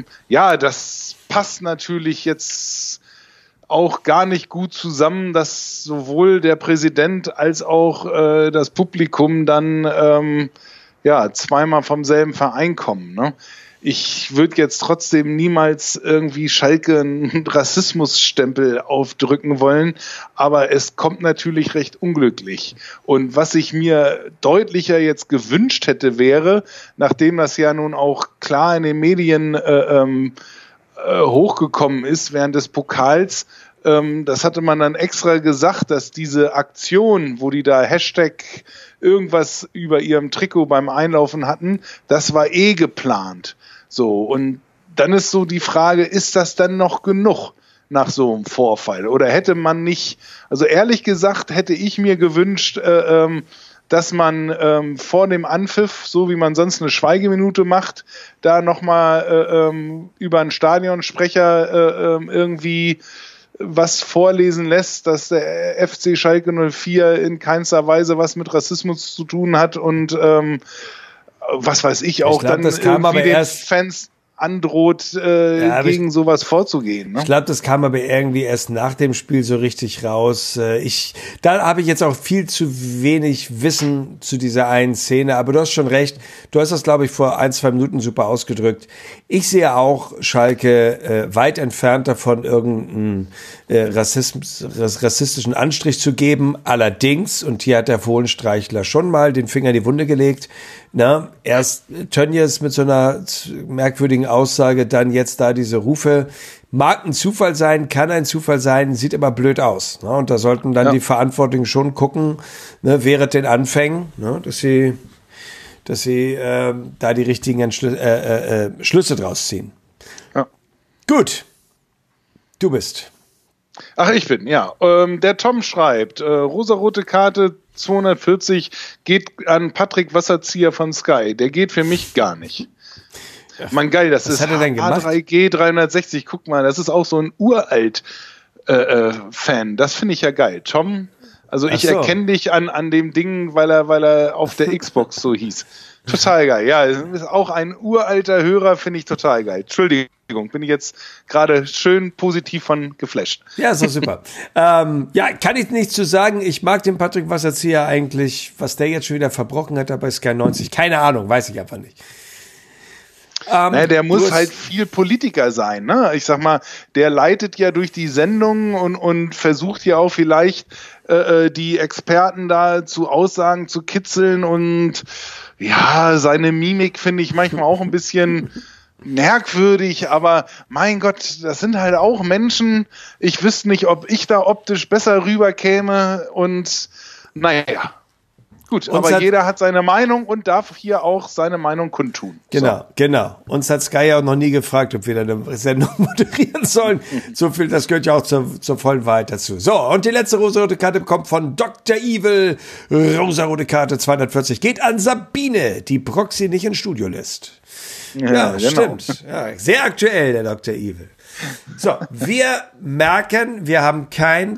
das passt natürlich jetzt auch gar nicht gut zusammen, dass sowohl der Präsident als auch das Publikum dann zweimal vom selben Verein kommen. Ne? ich würde jetzt trotzdem niemals irgendwie Schalke einen Rassismusstempel aufdrücken wollen, aber es kommt natürlich recht unglücklich. Und was ich mir deutlicher jetzt gewünscht hätte, wäre, nachdem das ja nun auch klar in den Medien hochgekommen ist während des Pokals, das hatte man dann extra gesagt, dass diese Aktion, wo die da Hashtag irgendwas über ihrem Trikot beim Einlaufen hatten, das war geplant. So, und dann ist so die Frage, ist das dann noch genug nach so einem Vorfall? Oder hätte man nicht, also ehrlich gesagt, hätte ich mir gewünscht, dass man vor dem Anpfiff, so wie man sonst eine Schweigeminute macht, da nochmal über einen Stadionsprecher irgendwie was vorlesen lässt, dass der FC Schalke 04 in keinster Weise was mit Rassismus zu tun hat und was weiß ich auch, dann das kam irgendwie den Fans androht, gegen sowas vorzugehen. Ne? Ich glaube, das kam aber irgendwie erst nach dem Spiel so richtig raus. Da habe ich jetzt auch viel zu wenig Wissen zu dieser einen Szene, aber du hast schon recht. Du hast das, glaube ich, vor 1-2 Minuten super ausgedrückt. Ich sehe auch Schalke weit entfernt davon, irgendeinen rassistischen Anstrich zu geben. Allerdings, und hier hat der Fohlenstreichler schon mal den Finger in die Wunde gelegt, erst Tönnies mit so einer merkwürdigen Aussage, dann jetzt da diese Rufe. Mag ein Zufall sein, kann ein Zufall sein, sieht aber blöd aus. Und da sollten dann die Verantwortlichen schon gucken, während den Anfängen, dass sie da die richtigen Schlüsse draus ziehen. Ja. Gut, du bist. Ach, ich bin, ja. Der Tom schreibt, rosarote Karte 240 geht an Patrick Wasserzieher von Sky. Der geht für mich gar nicht. Man, geil, das ist A3G 360. Guck mal, das ist auch so ein uralt Fan. Das finde ich ja geil. Tom, also ich erkenne dich an dem Ding, weil er auf der Xbox so hieß. Total geil. Ja, ist auch ein uralter Hörer, finde ich total geil. Entschuldigung, bin ich jetzt gerade schön positiv von geflasht. Ja, ist doch super. Kann ich nichts zu sagen. Ich mag den Patrick Wasserzieher eigentlich. Was der jetzt schon wieder verbrochen hat da bei Sky 90, keine Ahnung, weiß ich einfach nicht. Der muss halt viel Politiker sein, ne? Ich sag mal, der leitet ja durch die Sendung und versucht ja auch vielleicht die Experten da zu Aussagen zu kitzeln und ja, seine Mimik finde ich manchmal auch ein bisschen merkwürdig, aber mein Gott, das sind halt auch Menschen. Ich wüsste nicht, ob ich da optisch besser rüberkäme und naja. Gut, aber jeder hat seine Meinung und darf hier auch seine Meinung kundtun. Genau. Uns hat Sky ja auch noch nie gefragt, ob wir da eine Sendung moderieren sollen. So viel, das gehört ja auch zur vollen Wahrheit dazu. So, und die letzte rosarote Karte kommt von Dr. Evil. Rosarote Karte 240 geht an Sabine, die Proxy nicht ins Studio lässt. Ja, genau. Stimmt. Ja, sehr aktuell, der Dr. Evil. So, wir merken, wir haben keine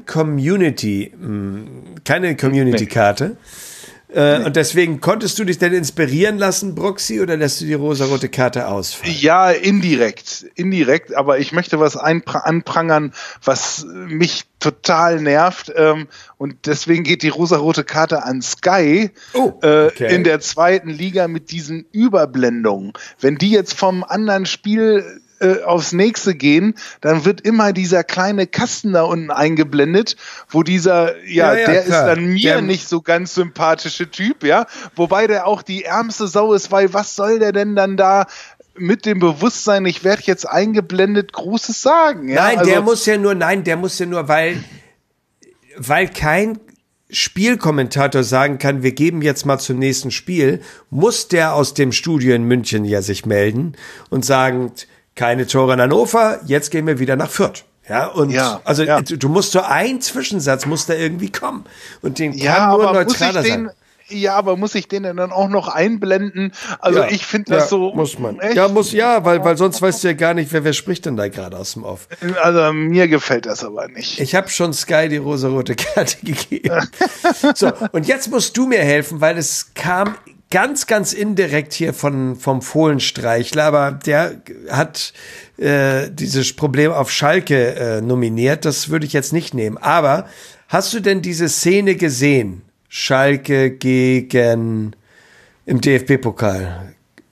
Community-Karte. Und deswegen, konntest du dich denn inspirieren lassen, Broxy, oder lässt du die rosarote Karte ausfallen? Ja, indirekt, aber ich möchte was anprangern, was mich total nervt, und deswegen geht die rosarote Karte an Sky in der 2. Liga mit diesen Überblendungen. Wenn die jetzt vom anderen Spiel aufs nächste gehen, dann wird immer dieser kleine Kasten da unten eingeblendet, wo dieser, der ist dann mir nicht so ganz sympathische Typ, ja, wobei der auch die ärmste Sau ist, weil was soll der denn dann da mit dem Bewusstsein, ich werde jetzt eingeblendet, Großes sagen, ja? Nein, der muss ja nur, weil kein Spielkommentator sagen kann, wir geben jetzt mal zum nächsten Spiel, muss der aus dem Studio in München ja sich melden und sagen, keine Tore in Hannover, jetzt gehen wir wieder nach Fürth. Ja, und du musst so ein Zwischensatz muss da irgendwie kommen. Und den kann nur neutraler sein. Ja, aber muss ich den denn dann auch noch einblenden? Also ich finde das so. Muss man. Weil sonst weißt du ja gar nicht, wer spricht denn da gerade aus dem Off. Also mir gefällt das aber nicht. Ich habe schon Sky die rosarote Karte gegeben. So, und jetzt musst du mir helfen, weil es kam ganz, ganz indirekt hier vom Fohlenstreichler, aber der hat dieses Problem auf Schalke nominiert. Das würde ich jetzt nicht nehmen. Aber hast du denn diese Szene gesehen? Schalke im DFB-Pokal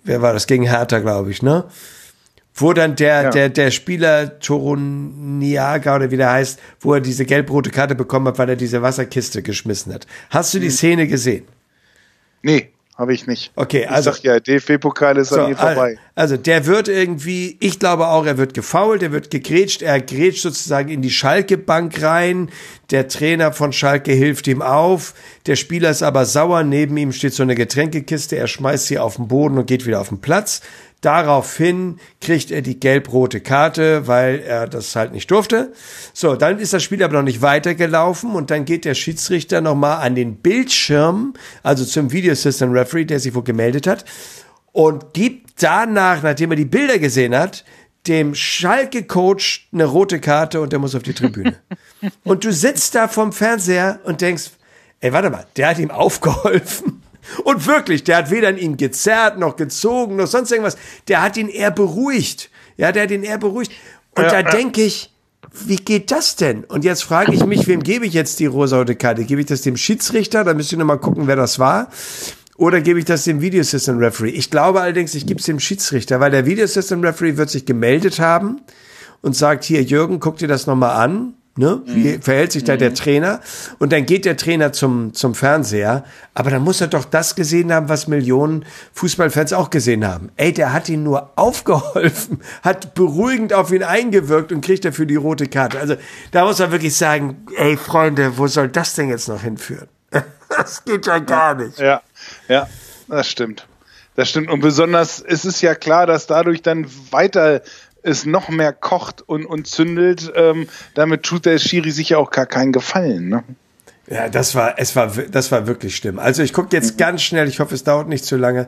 wer war das? Gegen Hertha, glaube ich, ne? Wo dann der Spieler Toruniaga oder wie der heißt, wo er diese gelb-rote Karte bekommen hat, weil er diese Wasserkiste geschmissen hat. Hast du die Szene gesehen? Nee, habe ich nicht. Okay, also. Ich sag ja, DFB-Pokal ist an mir vorbei. Also, der wird irgendwie, ich glaube auch, er wird gefoult, er wird gegrätscht, er grätscht sozusagen in die Schalke-Bank rein, der Trainer von Schalke hilft ihm auf, der Spieler ist aber sauer, neben ihm steht so eine Getränkekiste, er schmeißt sie auf den Boden und geht wieder auf den Platz. Daraufhin kriegt er die gelb-rote Karte, weil er das halt nicht durfte. So, dann ist das Spiel aber noch nicht weitergelaufen und dann geht der Schiedsrichter nochmal an den Bildschirm, also zum Video Assistant Referee, der sich wohl gemeldet hat, und gibt danach, nachdem er die Bilder gesehen hat, dem Schalke-Coach eine rote Karte und der muss auf die Tribüne. Und du sitzt da vorm Fernseher und denkst, ey, warte mal, der hat ihm aufgeholfen. Und wirklich, der hat weder an ihn gezerrt, noch gezogen, noch sonst irgendwas. Der hat ihn eher beruhigt. Ja, der hat ihn eher beruhigt. Und da denke ich, wie geht das denn? Und jetzt frage ich mich, wem gebe ich jetzt die rosarote Karte? Gebe ich das dem Schiedsrichter? Da müsst ihr nochmal gucken, wer das war. Oder gebe ich das dem Video Assistant Referee? Ich glaube allerdings, ich gebe es dem Schiedsrichter, weil der Video Assistant Referee wird sich gemeldet haben und sagt, hier, Jürgen, guck dir das nochmal an. Ne? Wie verhält sich da der Trainer? Und dann geht der Trainer zum Fernseher. Aber dann muss er doch das gesehen haben, was Millionen Fußballfans auch gesehen haben. Ey, der hat ihn nur aufgeholfen, hat beruhigend auf ihn eingewirkt und kriegt dafür die rote Karte. Also da muss man wirklich sagen, ey Freunde, wo soll das denn jetzt noch hinführen? Das geht ja gar nicht. Ja, das stimmt. Das stimmt. Und besonders, es ist ja klar, dass dadurch dann weiter es noch mehr kocht und zündelt, damit tut der Schiri sich ja auch gar keinen Gefallen, ne? Ja, das war wirklich schlimm. Also ich gucke jetzt ganz schnell, ich hoffe, es dauert nicht zu lange.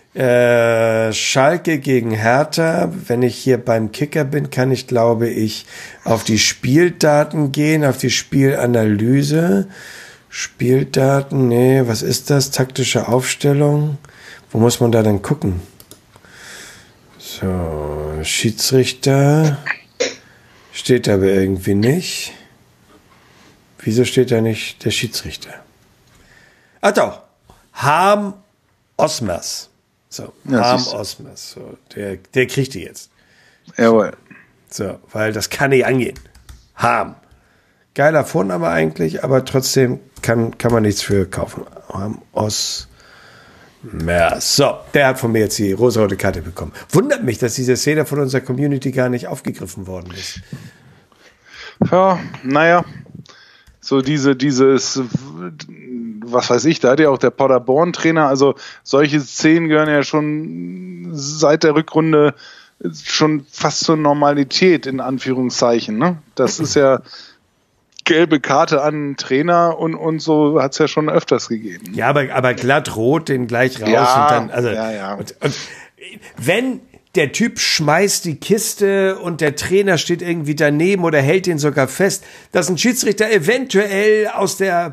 Schalke gegen Hertha. Wenn ich hier beim Kicker bin, kann ich, glaube ich, auf die Spieldaten gehen, auf die Spielanalyse. Spieldaten, nee, was ist das? Taktische Aufstellung. Wo muss man da denn gucken? So, Schiedsrichter steht aber irgendwie nicht. Wieso steht da nicht der Schiedsrichter? Ach doch, Harm Osmers. So, ja, Harm Osmers. So, der kriegt die jetzt. Jawohl. So, weil das kann nicht angehen. Harm. Geiler Vorname eigentlich, aber trotzdem kann man nichts für kaufen. Harm Osmers. So, der hat von mir jetzt die rosarote Karte bekommen. Wundert mich, dass diese Szene von unserer Community gar nicht aufgegriffen worden ist. Ja, naja, so dieses, was weiß ich, da hat ja auch der Paderborn-Trainer, also solche Szenen gehören ja schon seit der Rückrunde schon fast zur Normalität, in Anführungszeichen, ne? Das ist ja gelbe Karte an einen Trainer und so hat es ja schon öfters gegeben. Ja, aber glatt rot, den gleich raus ja, und dann, also, ja. Und wenn der Typ schmeißt die Kiste und der Trainer steht irgendwie daneben oder hält den sogar fest, dass ein Schiedsrichter eventuell aus der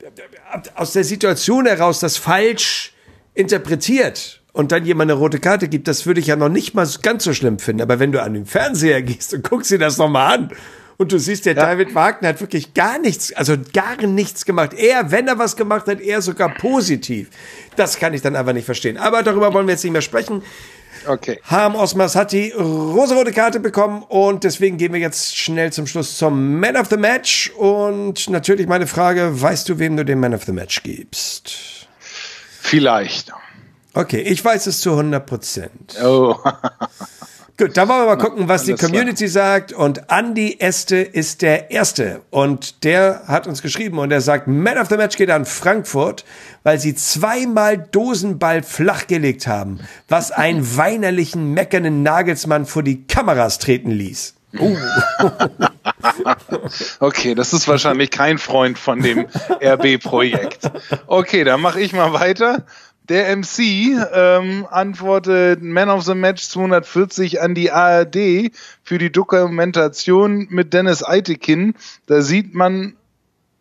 Situation heraus das falsch interpretiert und dann jemand eine rote Karte gibt, das würde ich ja noch nicht mal ganz so schlimm finden. Aber wenn du an den Fernseher gehst und guckst dir das nochmal an, und du siehst, der David Wagner hat wirklich gar nichts gemacht. Er, wenn er was gemacht hat, eher sogar positiv. Das kann ich dann einfach nicht verstehen. Aber darüber wollen wir jetzt nicht mehr sprechen. Okay. Harm Osmers hat die rosarote Karte bekommen und deswegen gehen wir jetzt schnell zum Schluss zum Man of the Match. Und natürlich meine Frage, weißt du, wem du den Man of the Match gibst? Vielleicht. Okay, ich weiß es zu 100%. Oh. Gut, dann wollen wir mal gucken, was die Community sagt. Und Andy Este ist der Erste. Und der hat uns geschrieben und er sagt, Man of the Match geht an Frankfurt, weil sie zweimal Dosenball flachgelegt haben, was einen weinerlichen, meckernden Nagelsmann vor die Kameras treten ließ. Okay, das ist wahrscheinlich kein Freund von dem RB-Projekt. Okay, dann mache ich mal weiter. Der MC antwortet Man of the Match 240 an die ARD für die Dokumentation mit Dennis Eitekin. Da sieht man,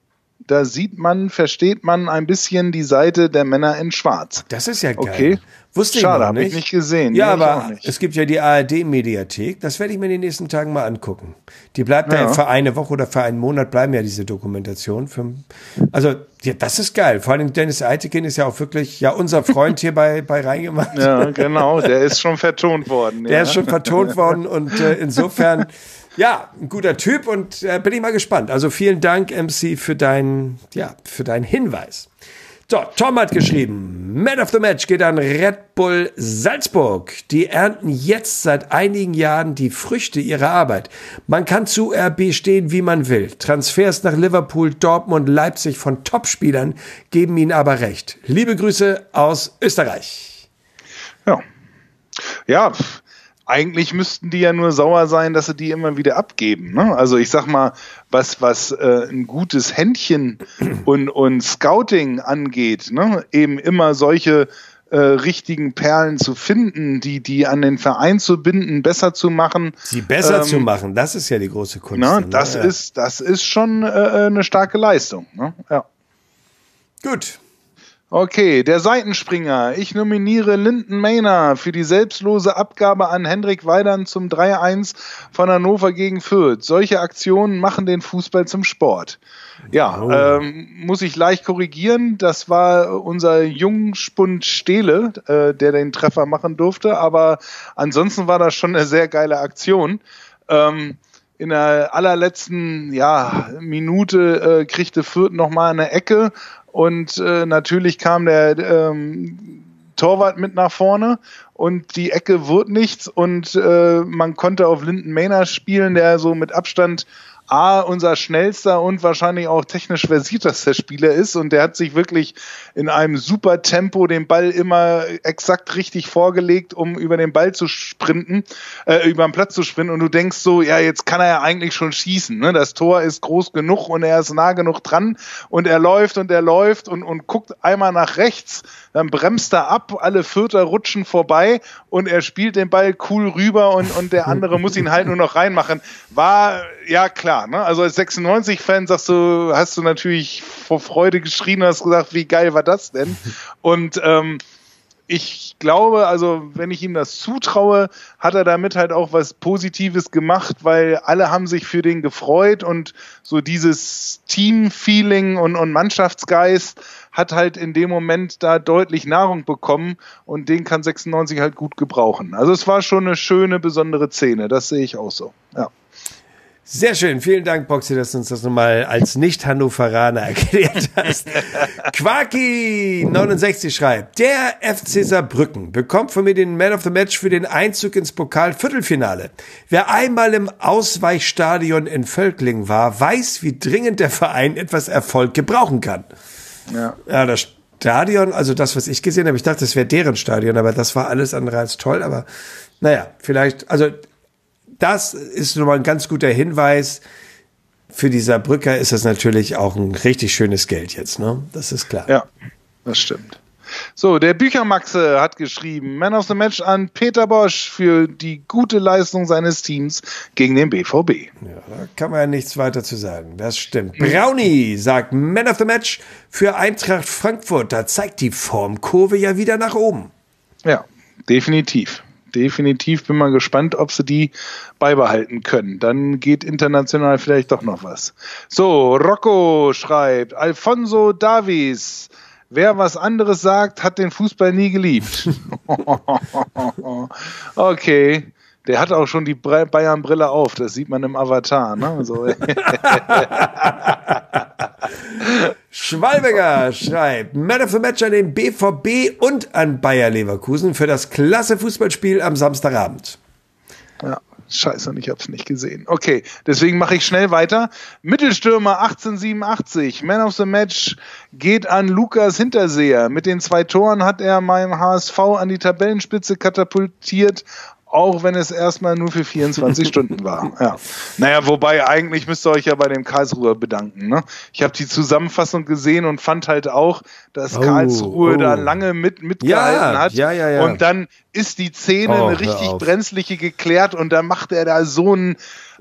versteht man ein bisschen die Seite der Männer in Schwarz. Das ist ja geil. Okay. Wusste Schade, ich noch habe nicht. ich nicht gesehen. Ja, Nee, ich auch aber nicht. es gibt ja die ARD-Mediathek. Das werde ich mir in den nächsten Tagen mal angucken. Die bleibt ja Ja. für eine Woche oder für einen Monat bleiben ja diese Dokumentation. Also, ja, das ist geil. Vor allem Dennis Eitekin ist ja auch wirklich, ja, unser Freund hier bei Reingemacht. Ja, genau, der ist schon vertont worden. Der ist schon vertont worden und insofern, ja, ein guter Typ und bin ich mal gespannt. Also vielen Dank, MC, für deinen Hinweis. So, Tom hat geschrieben, Man of the Match geht an Red Bull Salzburg. Die ernten jetzt seit einigen Jahren die Früchte ihrer Arbeit. Man kann zu RB stehen, wie man will. Transfers nach Liverpool, Dortmund, Leipzig von Topspielern geben ihnen aber recht. Liebe Grüße aus Österreich. Ja. Ja, eigentlich müssten die ja nur sauer sein, dass sie die immer wieder abgeben. Ne? Also ich sag mal, was ein gutes Händchen und Scouting angeht, ne? Eben immer solche richtigen Perlen zu finden, die an den Verein zu binden, besser zu machen. Sie besser zu machen, das ist ja die große Kunst. Ne? Ne? Das ist schon eine starke Leistung. Ne? Ja. Gut. Okay, der Seitenspringer. Ich nominiere Linden Maynor für die selbstlose Abgabe an Hendrik Weidern zum 3-1 von Hannover gegen Fürth. Solche Aktionen machen den Fußball zum Sport. Ja, muss ich leicht korrigieren. Das war unser Jungspund Stehle, der den Treffer machen durfte. Aber ansonsten war das schon eine sehr geile Aktion. In der allerletzten Minute kriegte Fürth nochmal eine Ecke. Und natürlich kam der Torwart mit nach vorne und die Ecke wurde nichts und man konnte auf Linden Maynor spielen, der so mit Abstand unser schnellster und wahrscheinlich auch technisch versiertester Spieler ist und der hat sich wirklich in einem super Tempo den Ball immer exakt richtig vorgelegt, um über den Ball zu sprinten, über den Platz zu sprinten und du denkst so, ja, jetzt kann er ja eigentlich schon schießen, ne? Das Tor ist groß genug und er ist nah genug dran und er läuft und guckt einmal nach rechts, dann bremst er ab, alle Fürther rutschen vorbei und er spielt den Ball cool rüber und der andere muss ihn halt nur noch reinmachen. War, ja klar, ne? Also als 96-Fan hast du natürlich vor Freude geschrien und hast gesagt, wie geil war das denn? Und ich glaube, also wenn ich ihm das zutraue, hat er damit halt auch was Positives gemacht, weil alle haben sich für den gefreut und so dieses Team-Feeling und Mannschaftsgeist hat halt in dem Moment da deutlich Nahrung bekommen und den kann 96 halt gut gebrauchen. Also es war schon eine schöne, besondere Szene, das sehe ich auch so, ja. Sehr schön. Vielen Dank, Boxy, dass du uns das nochmal als Nicht-Hannoveraner erklärt hast. Quaki69 schreibt, der FC Saarbrücken bekommt von mir den Man of the Match für den Einzug ins Pokal-Viertelfinale. Wer einmal im Ausweichstadion in Völklingen war, weiß, wie dringend der Verein etwas Erfolg gebrauchen kann. Ja, das Stadion, also das, was ich gesehen habe, ich dachte, das wäre deren Stadion, aber das war alles andere als toll. Aber naja, vielleicht, also das ist nochmal ein ganz guter Hinweis. Für die Saarbrücker ist das natürlich auch ein richtig schönes Geld jetzt, ne? Das ist klar. Ja, das stimmt. So, der Büchermaxe hat geschrieben, Man of the Match an Peter Bosch für die gute Leistung seines Teams gegen den BVB. Ja, da kann man ja nichts weiter zu sagen. Das stimmt. Brownie sagt Man of the Match für Eintracht Frankfurt. Da zeigt die Formkurve ja wieder nach oben. Ja, definitiv. Definitiv, bin mal gespannt, ob sie die beibehalten können. Dann geht international vielleicht doch noch was. So, Rocco schreibt, Alfonso Davies, wer was anderes sagt, hat den Fußball nie geliebt. Okay, der hat auch schon die Bayern-Brille auf, das sieht man im Avatar. Ne? So. Schwalbeger schreibt, Man of the Match an den BVB und an Bayer Leverkusen für das klasse Fußballspiel am Samstagabend. Ja, scheiße, und ich hab's nicht gesehen. Okay, deswegen mache ich schnell weiter. Mittelstürmer 1887, Man of the Match geht an Lukas Hinterseher. Mit den 2 Toren hat er meinem HSV an die Tabellenspitze katapultiert, auch wenn es erstmal nur für 24 Stunden war. Ja. Naja, wobei eigentlich müsst ihr euch ja bei dem Karlsruher bedanken. Ne? Ich habe die Zusammenfassung gesehen und fand halt auch, dass Karlsruhe da lange mitgehalten hat. Ja. Und dann ist die Szene eine richtig brenzliche geklärt und dann macht er da so ein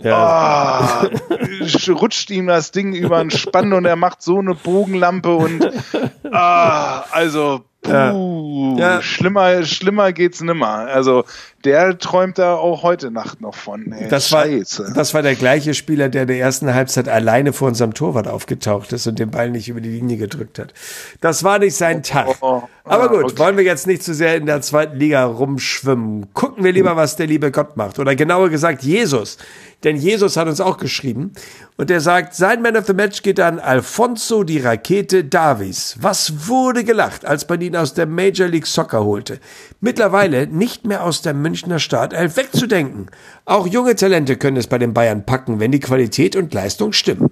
rutscht ihm das Ding über den Spann und er macht so eine Bogenlampe und also Ja. Schlimmer geht's nimmer. Also der träumt da auch heute Nacht noch von. Ey, das war der gleiche Spieler, der in der ersten Halbzeit alleine vor unserem Torwart aufgetaucht ist und den Ball nicht über die Linie gedrückt hat. Das war nicht sein Tag. Aber gut, okay. Wollen wir jetzt nicht zu sehr in der zweiten Liga rumschwimmen. Gucken wir lieber, was der liebe Gott macht. Oder genauer gesagt, Jesus. Denn Jesus hat uns auch geschrieben. Und er sagt, sein Man of the Match geht an Alfonso die Rakete Davies. Was wurde gelacht, als man ihn aus der Major League Soccer holte? Mittlerweile nicht mehr aus der Münchner Startelf wegzudenken. Auch junge Talente können es bei den Bayern packen, wenn die Qualität und Leistung stimmen.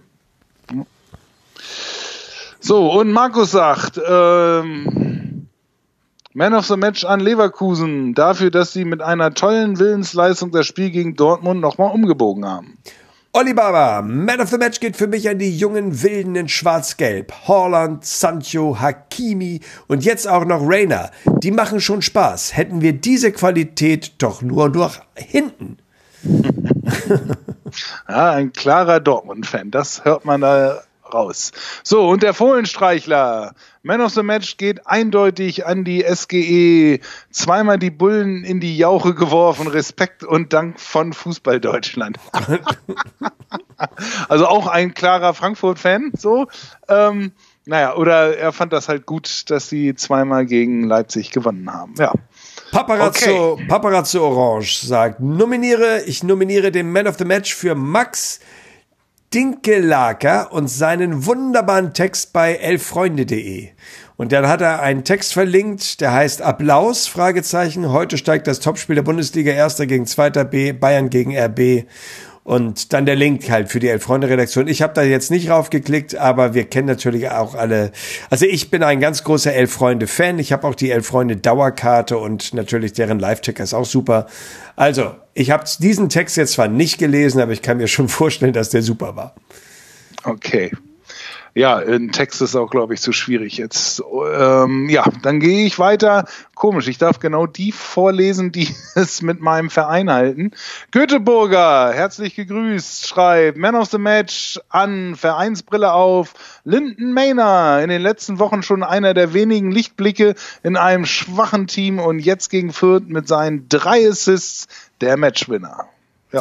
So, und Markus sagt, Man of the Match an Leverkusen, dafür, dass sie mit einer tollen Willensleistung das Spiel gegen Dortmund nochmal umgebogen haben. Olli Baba, Man of the Match geht für mich an die jungen Wilden in Schwarz-Gelb. Haaland, Sancho, Hakimi und jetzt auch noch Reina. Die machen schon Spaß. Hätten wir diese Qualität doch nur noch hinten. Ja, ein klarer Dortmund-Fan, das hört man da raus. So, und der Fohlenstreichler. Man of the Match geht eindeutig an die SGE. Zweimal die Bullen in die Jauche geworfen. Respekt und Dank von Fußball Deutschland. Also auch ein klarer Frankfurt-Fan. So, oder er fand das halt gut, dass sie zweimal gegen Leipzig gewonnen haben. Ja. Paparazzo Orange sagt, ich nominiere den Man of the Match für Max Dinkelaker und seinen wunderbaren Text bei elffreunde.de. Und dann hat er einen Text verlinkt, der heißt Applaus, Fragezeichen. Heute steigt das Topspiel der Bundesliga, Erster gegen Zweiter B, Bayern gegen RB. Und dann der Link halt für die Elf-Freunde-Redaktion. Ich habe da jetzt nicht raufgeklickt, aber wir kennen natürlich auch alle. Also ich bin ein ganz großer Elf-Freunde-Fan. Ich habe auch die Elf-Freunde-Dauerkarte und natürlich deren Live-Ticker ist auch super. Also, ich habe diesen Text jetzt zwar nicht gelesen, aber ich kann mir schon vorstellen, dass der super war. Okay. Ja, ein Text ist auch, glaube ich, zu schwierig jetzt. Dann gehe ich weiter. Komisch, ich darf genau die vorlesen, die es mit meinem Verein halten. Göteborger, herzlich gegrüßt, schreibt Man of the Match an, Vereinsbrille auf, Linden Maynard, in den letzten Wochen schon einer der wenigen Lichtblicke in einem schwachen Team und jetzt gegen Fürth mit seinen 3 Assists der Matchwinner. Ja.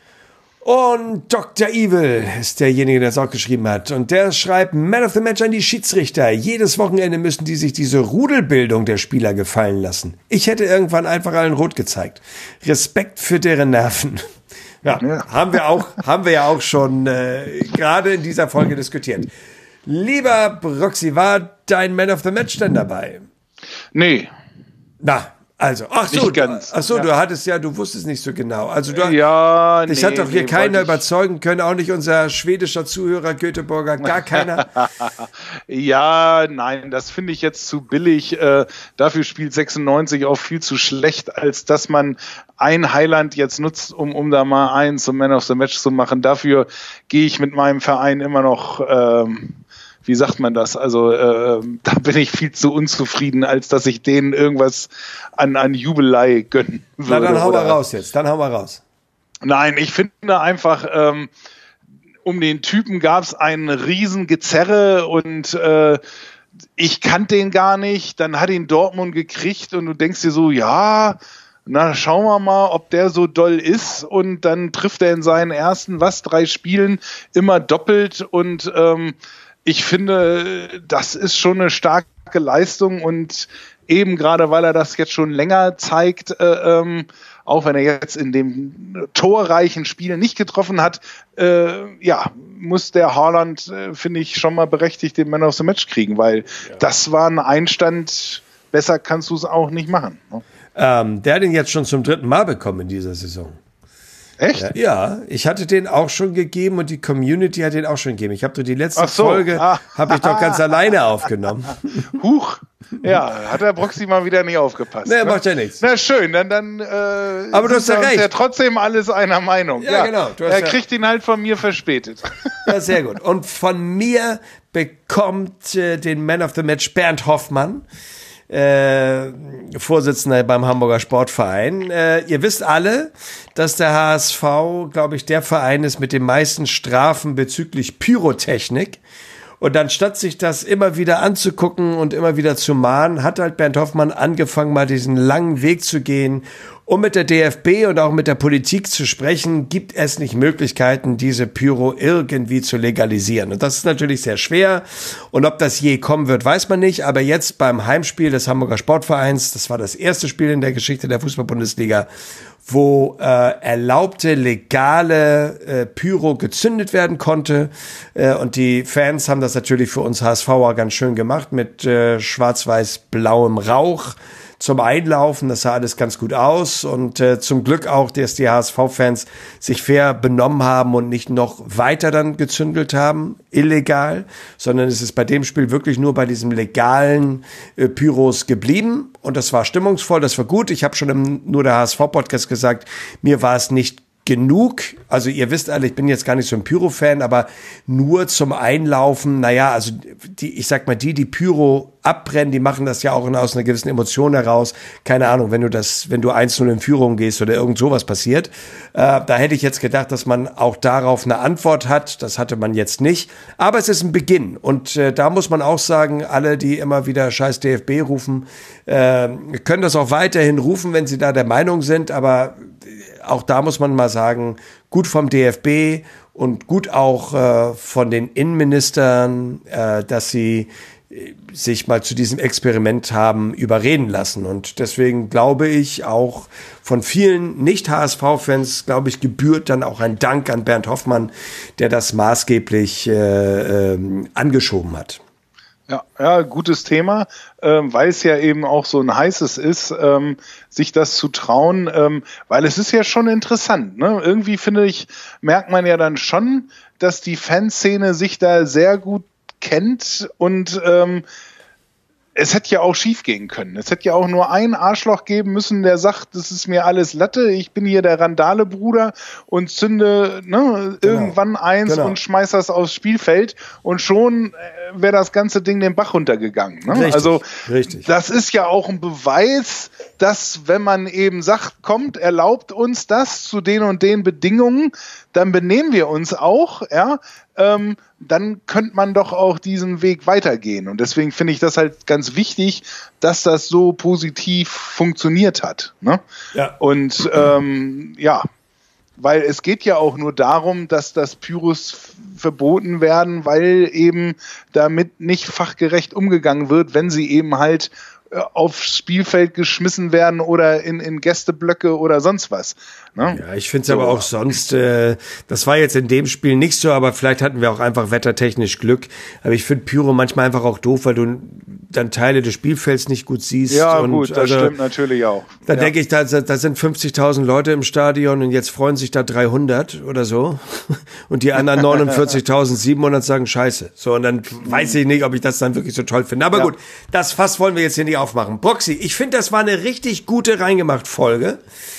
Und Dr. Evil ist derjenige, der es auch geschrieben hat. Und der schreibt, Man of the Match an die Schiedsrichter. Jedes Wochenende müssen die sich diese Rudelbildung der Spieler gefallen lassen. Ich hätte irgendwann einfach allen rot gezeigt. Respekt für deren Nerven. Ja. Haben wir ja auch schon gerade in dieser Folge diskutiert. Lieber Broxy, war dein Man of the Match denn dabei? Nee. Na, also, du wusstest nicht so genau. Also dich hat doch hier keiner überzeugen können, auch nicht unser schwedischer Zuhörer Göteborger, gar keiner. Ja, nein, das finde ich jetzt zu billig. Dafür spielt 96 auch viel zu schlecht, als dass man ein Highland jetzt nutzt, um da mal einen zum Man of the Match zu machen. Dafür gehe ich mit meinem Verein immer noch wie sagt man das? Also da bin ich viel zu unzufrieden, als dass ich denen irgendwas an Jubelei gönnen würde. Na, dann hau mal raus jetzt. Nein, ich finde einfach, um den Typen gab es ein riesen Gezerre und ich kannte den gar nicht. Dann hat ihn Dortmund gekriegt und du denkst dir so, ja, na, schauen wir mal, ob der so doll ist. Und dann trifft er in seinen ersten 3 Spielen immer doppelt und ich finde, das ist schon eine starke Leistung und eben gerade, weil er das jetzt schon länger zeigt, auch wenn er jetzt in dem torreichen Spiel nicht getroffen hat, muss der Haaland, finde ich, schon mal berechtigt den Man of the Match kriegen, weil das war ein Einstand, besser kannst du es auch nicht machen. Der hat ihn jetzt schon zum 3. Mal bekommen in dieser Saison. Echt? Ja, ich hatte den auch schon gegeben und die Community hat den auch schon gegeben. Ich habe doch die letzte Folge habe ich doch ganz alleine aufgenommen. Huch, ja, hat der Broxy mal wieder nicht aufgepasst. Nee, macht ja nichts. Na schön, dann aber du hast ja recht. Ja trotzdem alles einer Meinung. Ja, genau. Er kriegt ihn halt von mir verspätet. Ja, sehr gut. Und von mir bekommt den Man of the Match Bernd Hoffmann. Vorsitzender beim Hamburger Sportverein. Ihr wisst alle, dass der HSV, glaube ich, der Verein ist mit den meisten Strafen bezüglich Pyrotechnik. Und dann statt sich das immer wieder anzugucken und immer wieder zu mahnen, hat halt Bernd Hoffmann angefangen, mal diesen langen Weg zu gehen, um mit der DFB und auch mit der Politik zu sprechen. Gibt es nicht Möglichkeiten, diese Pyro irgendwie zu legalisieren? Und das ist natürlich sehr schwer. Und ob das je kommen wird, weiß man nicht. Aber jetzt beim Heimspiel des Hamburger Sportvereins, das war das erste Spiel in der Geschichte der Fußball-Bundesliga, wo erlaubte, legale Pyro gezündet werden konnte. Und die Fans haben das natürlich für uns HSVer ganz schön gemacht mit schwarz-weiß-blauem Rauch zum Einlaufen. Das sah alles ganz gut aus. Und zum Glück auch, dass die HSV-Fans sich fair benommen haben und nicht noch weiter dann gezündelt haben, illegal, sondern es ist bei dem Spiel wirklich nur bei diesem legalen Pyros geblieben. Und das war stimmungsvoll, das war gut. Ich habe schon im Nur der HSV-Podcast gesagt, mir war es nicht genug. Also ihr wisst alle, ich bin jetzt gar nicht so ein Pyro-Fan, aber nur zum Einlaufen, naja, also ich sag mal, die Pyro abbrennen, die machen das ja auch aus einer gewissen Emotion heraus. Keine Ahnung, wenn du 1-0 in Führung gehst oder irgend sowas passiert. Da hätte ich jetzt gedacht, dass man auch darauf eine Antwort hat. Das hatte man jetzt nicht. Aber es ist ein Beginn. Und da muss man auch sagen, alle, die immer wieder scheiß DFB rufen, können das auch weiterhin rufen, wenn sie da der Meinung sind. Aber auch da muss man mal sagen, gut vom DFB und gut auch von den Innenministern, dass sie sich mal zu diesem Experiment haben überreden lassen. Und deswegen glaube ich auch von vielen Nicht-HSV-Fans, glaube ich, gebührt dann auch ein Dank an Bernd Hoffmann, der das maßgeblich angeschoben hat. Ja, gutes Thema, weil es ja eben auch so ein heißes ist, sich das zu trauen, weil es ist ja schon interessant, ne? Irgendwie finde ich, merkt man ja dann schon, dass die Fanszene sich da sehr gut kennt und es hätte ja auch schief gehen können. Es hätte ja auch nur einen Arschloch geben müssen, der sagt, das ist mir alles Latte, ich bin hier der Randale-Bruder und zünde irgendwann eins und schmeiß das aufs Spielfeld und schon wäre das ganze Ding den Bach runtergegangen. Ne? Richtig, also richtig. Das ist ja auch ein Beweis, dass wenn man eben sagt, kommt, erlaubt uns das zu den und den Bedingungen, dann benehmen wir uns auch, ja, dann könnte man doch auch diesen Weg weitergehen. Und deswegen finde ich das halt ganz wichtig, dass das so positiv funktioniert hat. Ne? Ja. Und weil es geht ja auch nur darum, dass das Pyros verboten werden, weil eben damit nicht fachgerecht umgegangen wird, wenn sie eben halt aufs Spielfeld geschmissen werden oder in Gästeblöcke oder sonst was. Ne? Ja, ich finde es aber auch sonst, das war jetzt in dem Spiel nicht so, aber vielleicht hatten wir auch einfach wettertechnisch Glück. Aber ich finde Pyro manchmal einfach auch doof, weil du dann Teile des Spielfelds nicht gut siehst. Ja, und gut, das stimmt natürlich auch. Dann denke ich, da sind 50.000 Leute im Stadion und jetzt freuen sich da 300 oder so. Und die anderen 49.700 sagen Scheiße. So, und dann weiß ich nicht, ob ich das dann wirklich so toll finde. Aber gut, das Fass wollen wir jetzt hier nicht aufmachen. Broxy, ich finde, das war eine richtig gute Reingemacht-Folge.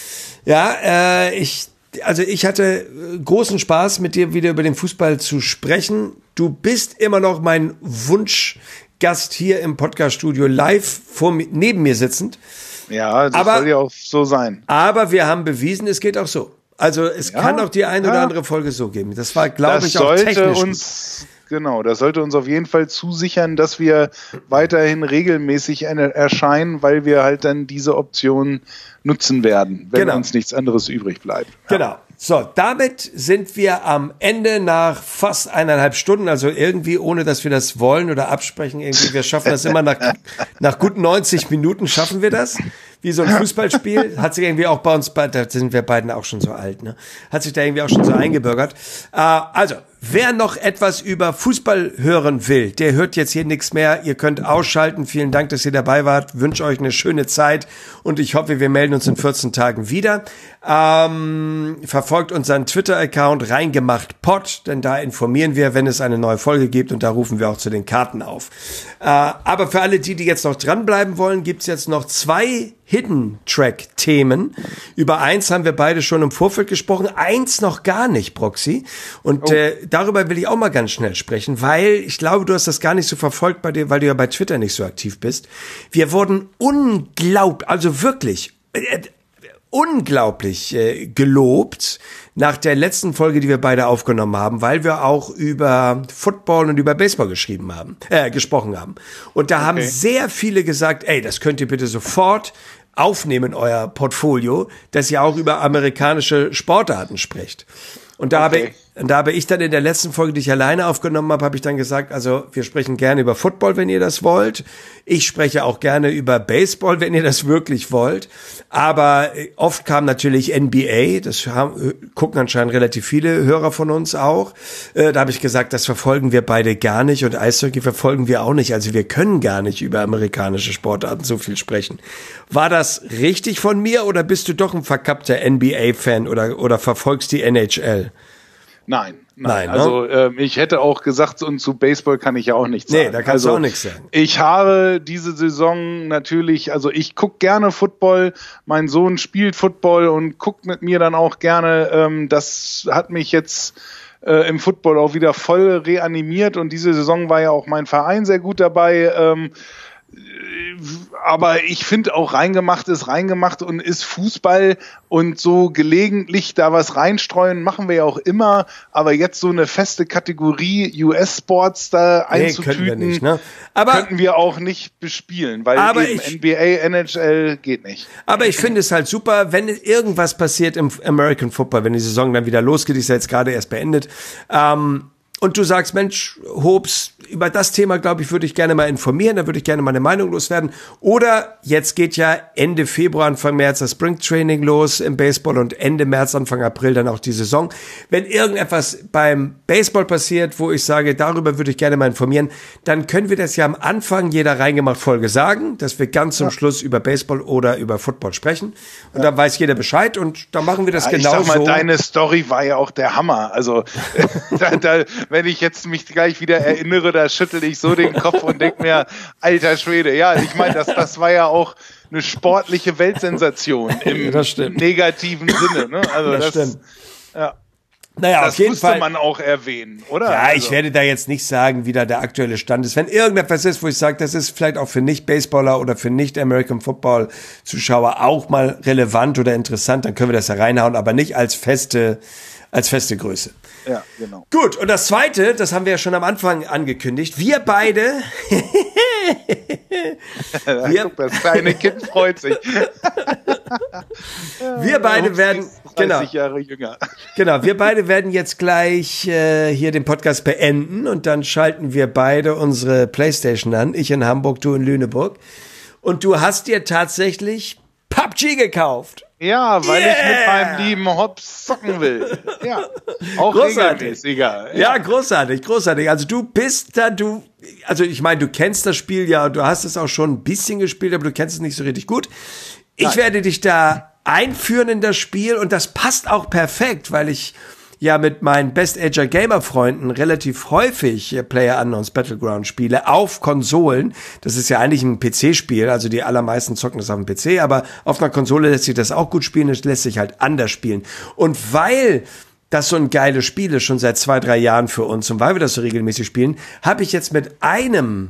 Ja, ich hatte großen Spaß, mit dir wieder über den Fußball zu sprechen. Du bist immer noch mein Wunschgast hier im Podcast-Studio live neben mir sitzend. Ja, das soll ja auch so sein. Aber wir haben bewiesen, es geht auch so. Also es kann auch die eine oder andere Folge so geben. Das war, glaube ich, auch technisch gut. Genau, das sollte uns auf jeden Fall zusichern, dass wir weiterhin regelmäßig erscheinen, weil wir halt dann diese Option nutzen werden, wenn uns nichts anderes übrig bleibt. Ja. Genau. So, damit sind wir am Ende nach fast 1,5 Stunden, also irgendwie, ohne dass wir das wollen oder absprechen, irgendwie, wir schaffen das immer nach gut 90 Minuten schaffen wir das, wie so ein Fußballspiel, hat sich irgendwie auch bei uns, da sind wir beiden auch schon so alt, ne, hat sich da irgendwie auch schon so eingebürgert. Also, wer noch etwas über Fußball hören will, der hört jetzt hier nichts mehr. Ihr könnt ausschalten. Vielen Dank, dass ihr dabei wart. Wünsche euch eine schöne Zeit und ich hoffe, wir melden uns in 14 Tagen wieder. Verfolgt unseren Twitter-Account reingemachtpod, denn da informieren wir, wenn es eine neue Folge gibt und da rufen wir auch zu den Karten auf. Aber für alle die jetzt noch dranbleiben wollen, gibt's jetzt noch 2 Hidden-Track-Themen. Über eins haben wir beide schon im Vorfeld gesprochen, eins noch gar nicht, Broxy. Und darüber will ich auch mal ganz schnell sprechen, weil ich glaube, du hast das gar nicht so verfolgt bei dir, weil du ja bei Twitter nicht so aktiv bist. Wir wurden unglaublich gelobt, nach der letzten Folge, die wir beide aufgenommen haben, weil wir auch über Football und über Baseball gesprochen haben. Und da haben sehr viele gesagt, ey, das könnt ihr bitte sofort aufnehmen in euer Portfolio, dass ihr auch über amerikanische Sportarten sprecht. Und da habe ich dann in der letzten Folge, die ich alleine aufgenommen habe ich dann gesagt, also wir sprechen gerne über Football, wenn ihr das wollt. Ich spreche auch gerne über Baseball, wenn ihr das wirklich wollt. Aber oft kam natürlich NBA, gucken anscheinend relativ viele Hörer von uns auch. Da habe ich gesagt, das verfolgen wir beide gar nicht und Eishockey verfolgen wir auch nicht. Also wir können gar nicht über amerikanische Sportarten so viel sprechen. War das richtig von mir oder bist du doch ein verkappter NBA-Fan oder verfolgst die NHL? Nein. Also ich hätte auch gesagt, und zu Baseball kann ich ja auch nichts sagen. Nee, da kannst du auch nichts sagen. Ich habe diese Saison natürlich, also ich gucke gerne Football, mein Sohn spielt Football und guckt mit mir dann auch gerne. Das hat mich jetzt im Football auch wieder voll reanimiert und diese Saison war ja auch mein Verein sehr gut dabei. Aber ich finde auch reingemacht ist reingemacht und ist Fußball und so gelegentlich da was reinstreuen, machen wir ja auch immer, aber jetzt so eine feste Kategorie US-Sports da einzutüten, können wir nicht, ne? Könnten wir auch nicht bespielen, weil eben NBA, NHL geht nicht. Aber ich finde es halt super, wenn irgendwas passiert im American Football, wenn die Saison dann wieder losgeht, ist ja jetzt gerade erst beendet, und du sagst, Mensch, Hobbs, über das Thema, glaube ich, würde ich gerne mal informieren, da würde ich gerne meine Meinung loswerden. Oder jetzt geht ja Ende Februar, Anfang März das Springtraining los im Baseball und Ende März, Anfang April dann auch die Saison. Wenn irgendetwas beim Baseball passiert, wo ich sage, darüber würde ich gerne mal informieren, dann können wir das ja am Anfang jeder reingemacht Folge sagen, dass wir ganz zum Schluss über Baseball oder über Football sprechen. Und dann weiß jeder Bescheid und dann machen wir das genau so. Ich sag mal, deine Story war ja auch der Hammer. Also wenn ich jetzt mich gleich wieder erinnere, da schüttel ich so den Kopf und denke mir, alter Schwede, ja, ich meine, das war ja auch eine sportliche Weltsensation im negativen Sinne. Ne? Also das stimmt. Ja. Naja, das auf jeden musste Fall. Man auch erwähnen, oder? Ja, also. Ich werde da jetzt nicht sagen, wie da der aktuelle Stand ist. Wenn irgendetwas ist, wo ich sage, das ist vielleicht auch für Nicht-Baseballer oder für Nicht-American-Football-Zuschauer auch mal relevant oder interessant, dann können wir das da reinhauen, aber nicht als feste Größe. Ja, genau. Gut, und das Zweite, das haben wir ja schon am Anfang angekündigt, wir beide... Guck, das kleine Kind freut sich. Wir beide werden... 30 Jahre jünger. Genau, wir beide werden jetzt gleich hier den Podcast beenden und dann schalten wir beide unsere Playstation an. Ich in Hamburg, du in Lüneburg. Und du hast dir tatsächlich PUBG gekauft. Ja, weil ich mit meinem lieben Hobbs zocken will. Ja, auch regelmäßiger. Ja, großartig. Also du bist da, also ich meine, du kennst das Spiel ja, du hast es auch schon ein bisschen gespielt, aber du kennst es nicht so richtig gut. Ich werde dich da einführen in das Spiel und das passt auch perfekt, weil ich ja mit meinen Best Ager Gamer Freunden relativ häufig PlayerUnknown's Battleground spiele auf Konsolen. Das ist ja eigentlich ein PC-Spiel, also die allermeisten zocken das auf dem PC, aber auf einer Konsole lässt sich das auch gut spielen, es lässt sich halt anders spielen. Und weil das so ein geiles Spiel ist, schon seit 2-3 Jahren für uns und weil wir das so regelmäßig spielen, habe ich jetzt mit einem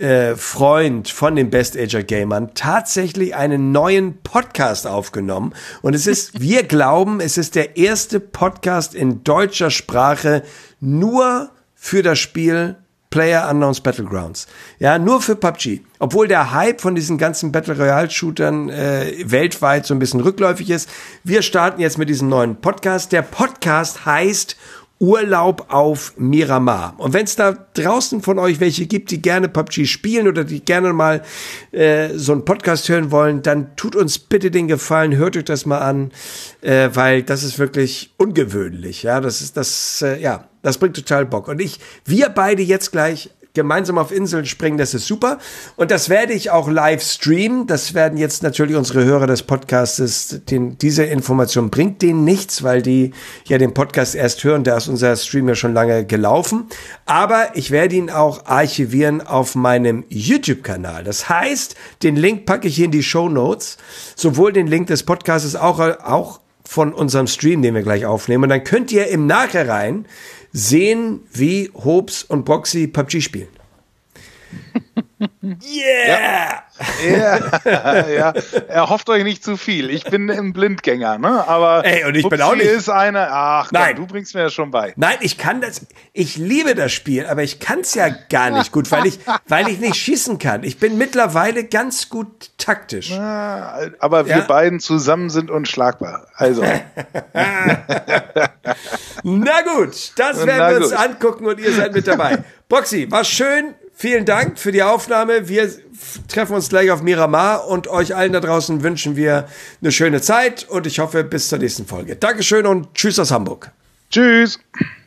Freund von den Best Ager Gamern tatsächlich einen neuen Podcast aufgenommen. Und wir glauben, es ist der erste Podcast in deutscher Sprache nur für das Spiel PlayerUnknown's Battlegrounds. Ja, nur für PUBG. Obwohl der Hype von diesen ganzen Battle Royale Shootern weltweit so ein bisschen rückläufig ist. Wir starten jetzt mit diesem neuen Podcast. Der Podcast heißt Urlaub auf Miramar. Und wenn es da draußen von euch welche gibt, die gerne PUBG spielen oder die gerne mal so einen Podcast hören wollen, dann tut uns bitte den Gefallen, hört euch das mal an, weil das ist wirklich ungewöhnlich. Ja, das bringt total Bock. Und wir beide jetzt gleich gemeinsam auf Inseln springen, das ist super. Und das werde ich auch live streamen. Das werden jetzt natürlich unsere Hörer des Podcastes, diese Information bringt denen nichts, weil die ja den Podcast erst hören. Da ist unser Stream ja schon lange gelaufen. Aber ich werde ihn auch archivieren auf meinem YouTube-Kanal. Das heißt, den Link packe ich hier in die Shownotes. Sowohl den Link des Podcastes auch von unserem Stream, den wir gleich aufnehmen. Und dann könnt ihr im Nachhinein sehen, wie Hobbs und Boxy PUBG spielen. Yeah! Ja. Erhofft euch nicht zu viel. Ich bin ein Blindgänger, ne? Aber ey, und ich bin auch nicht. Ist eine. Ach, komm, nein, du bringst mir das schon bei. Nein, ich kann das. Ich liebe das Spiel, aber ich kann es ja gar nicht gut, weil ich nicht schießen kann. Ich bin mittlerweile ganz gut taktisch. Aber wir beiden zusammen sind unschlagbar. Also. Na gut, das werden wir uns angucken und ihr seid mit dabei. Boxy, war schön. Vielen Dank für die Aufnahme. Wir treffen uns gleich auf Miramar und euch allen da draußen wünschen wir eine schöne Zeit und ich hoffe bis zur nächsten Folge. Dankeschön und tschüss aus Hamburg. Tschüss.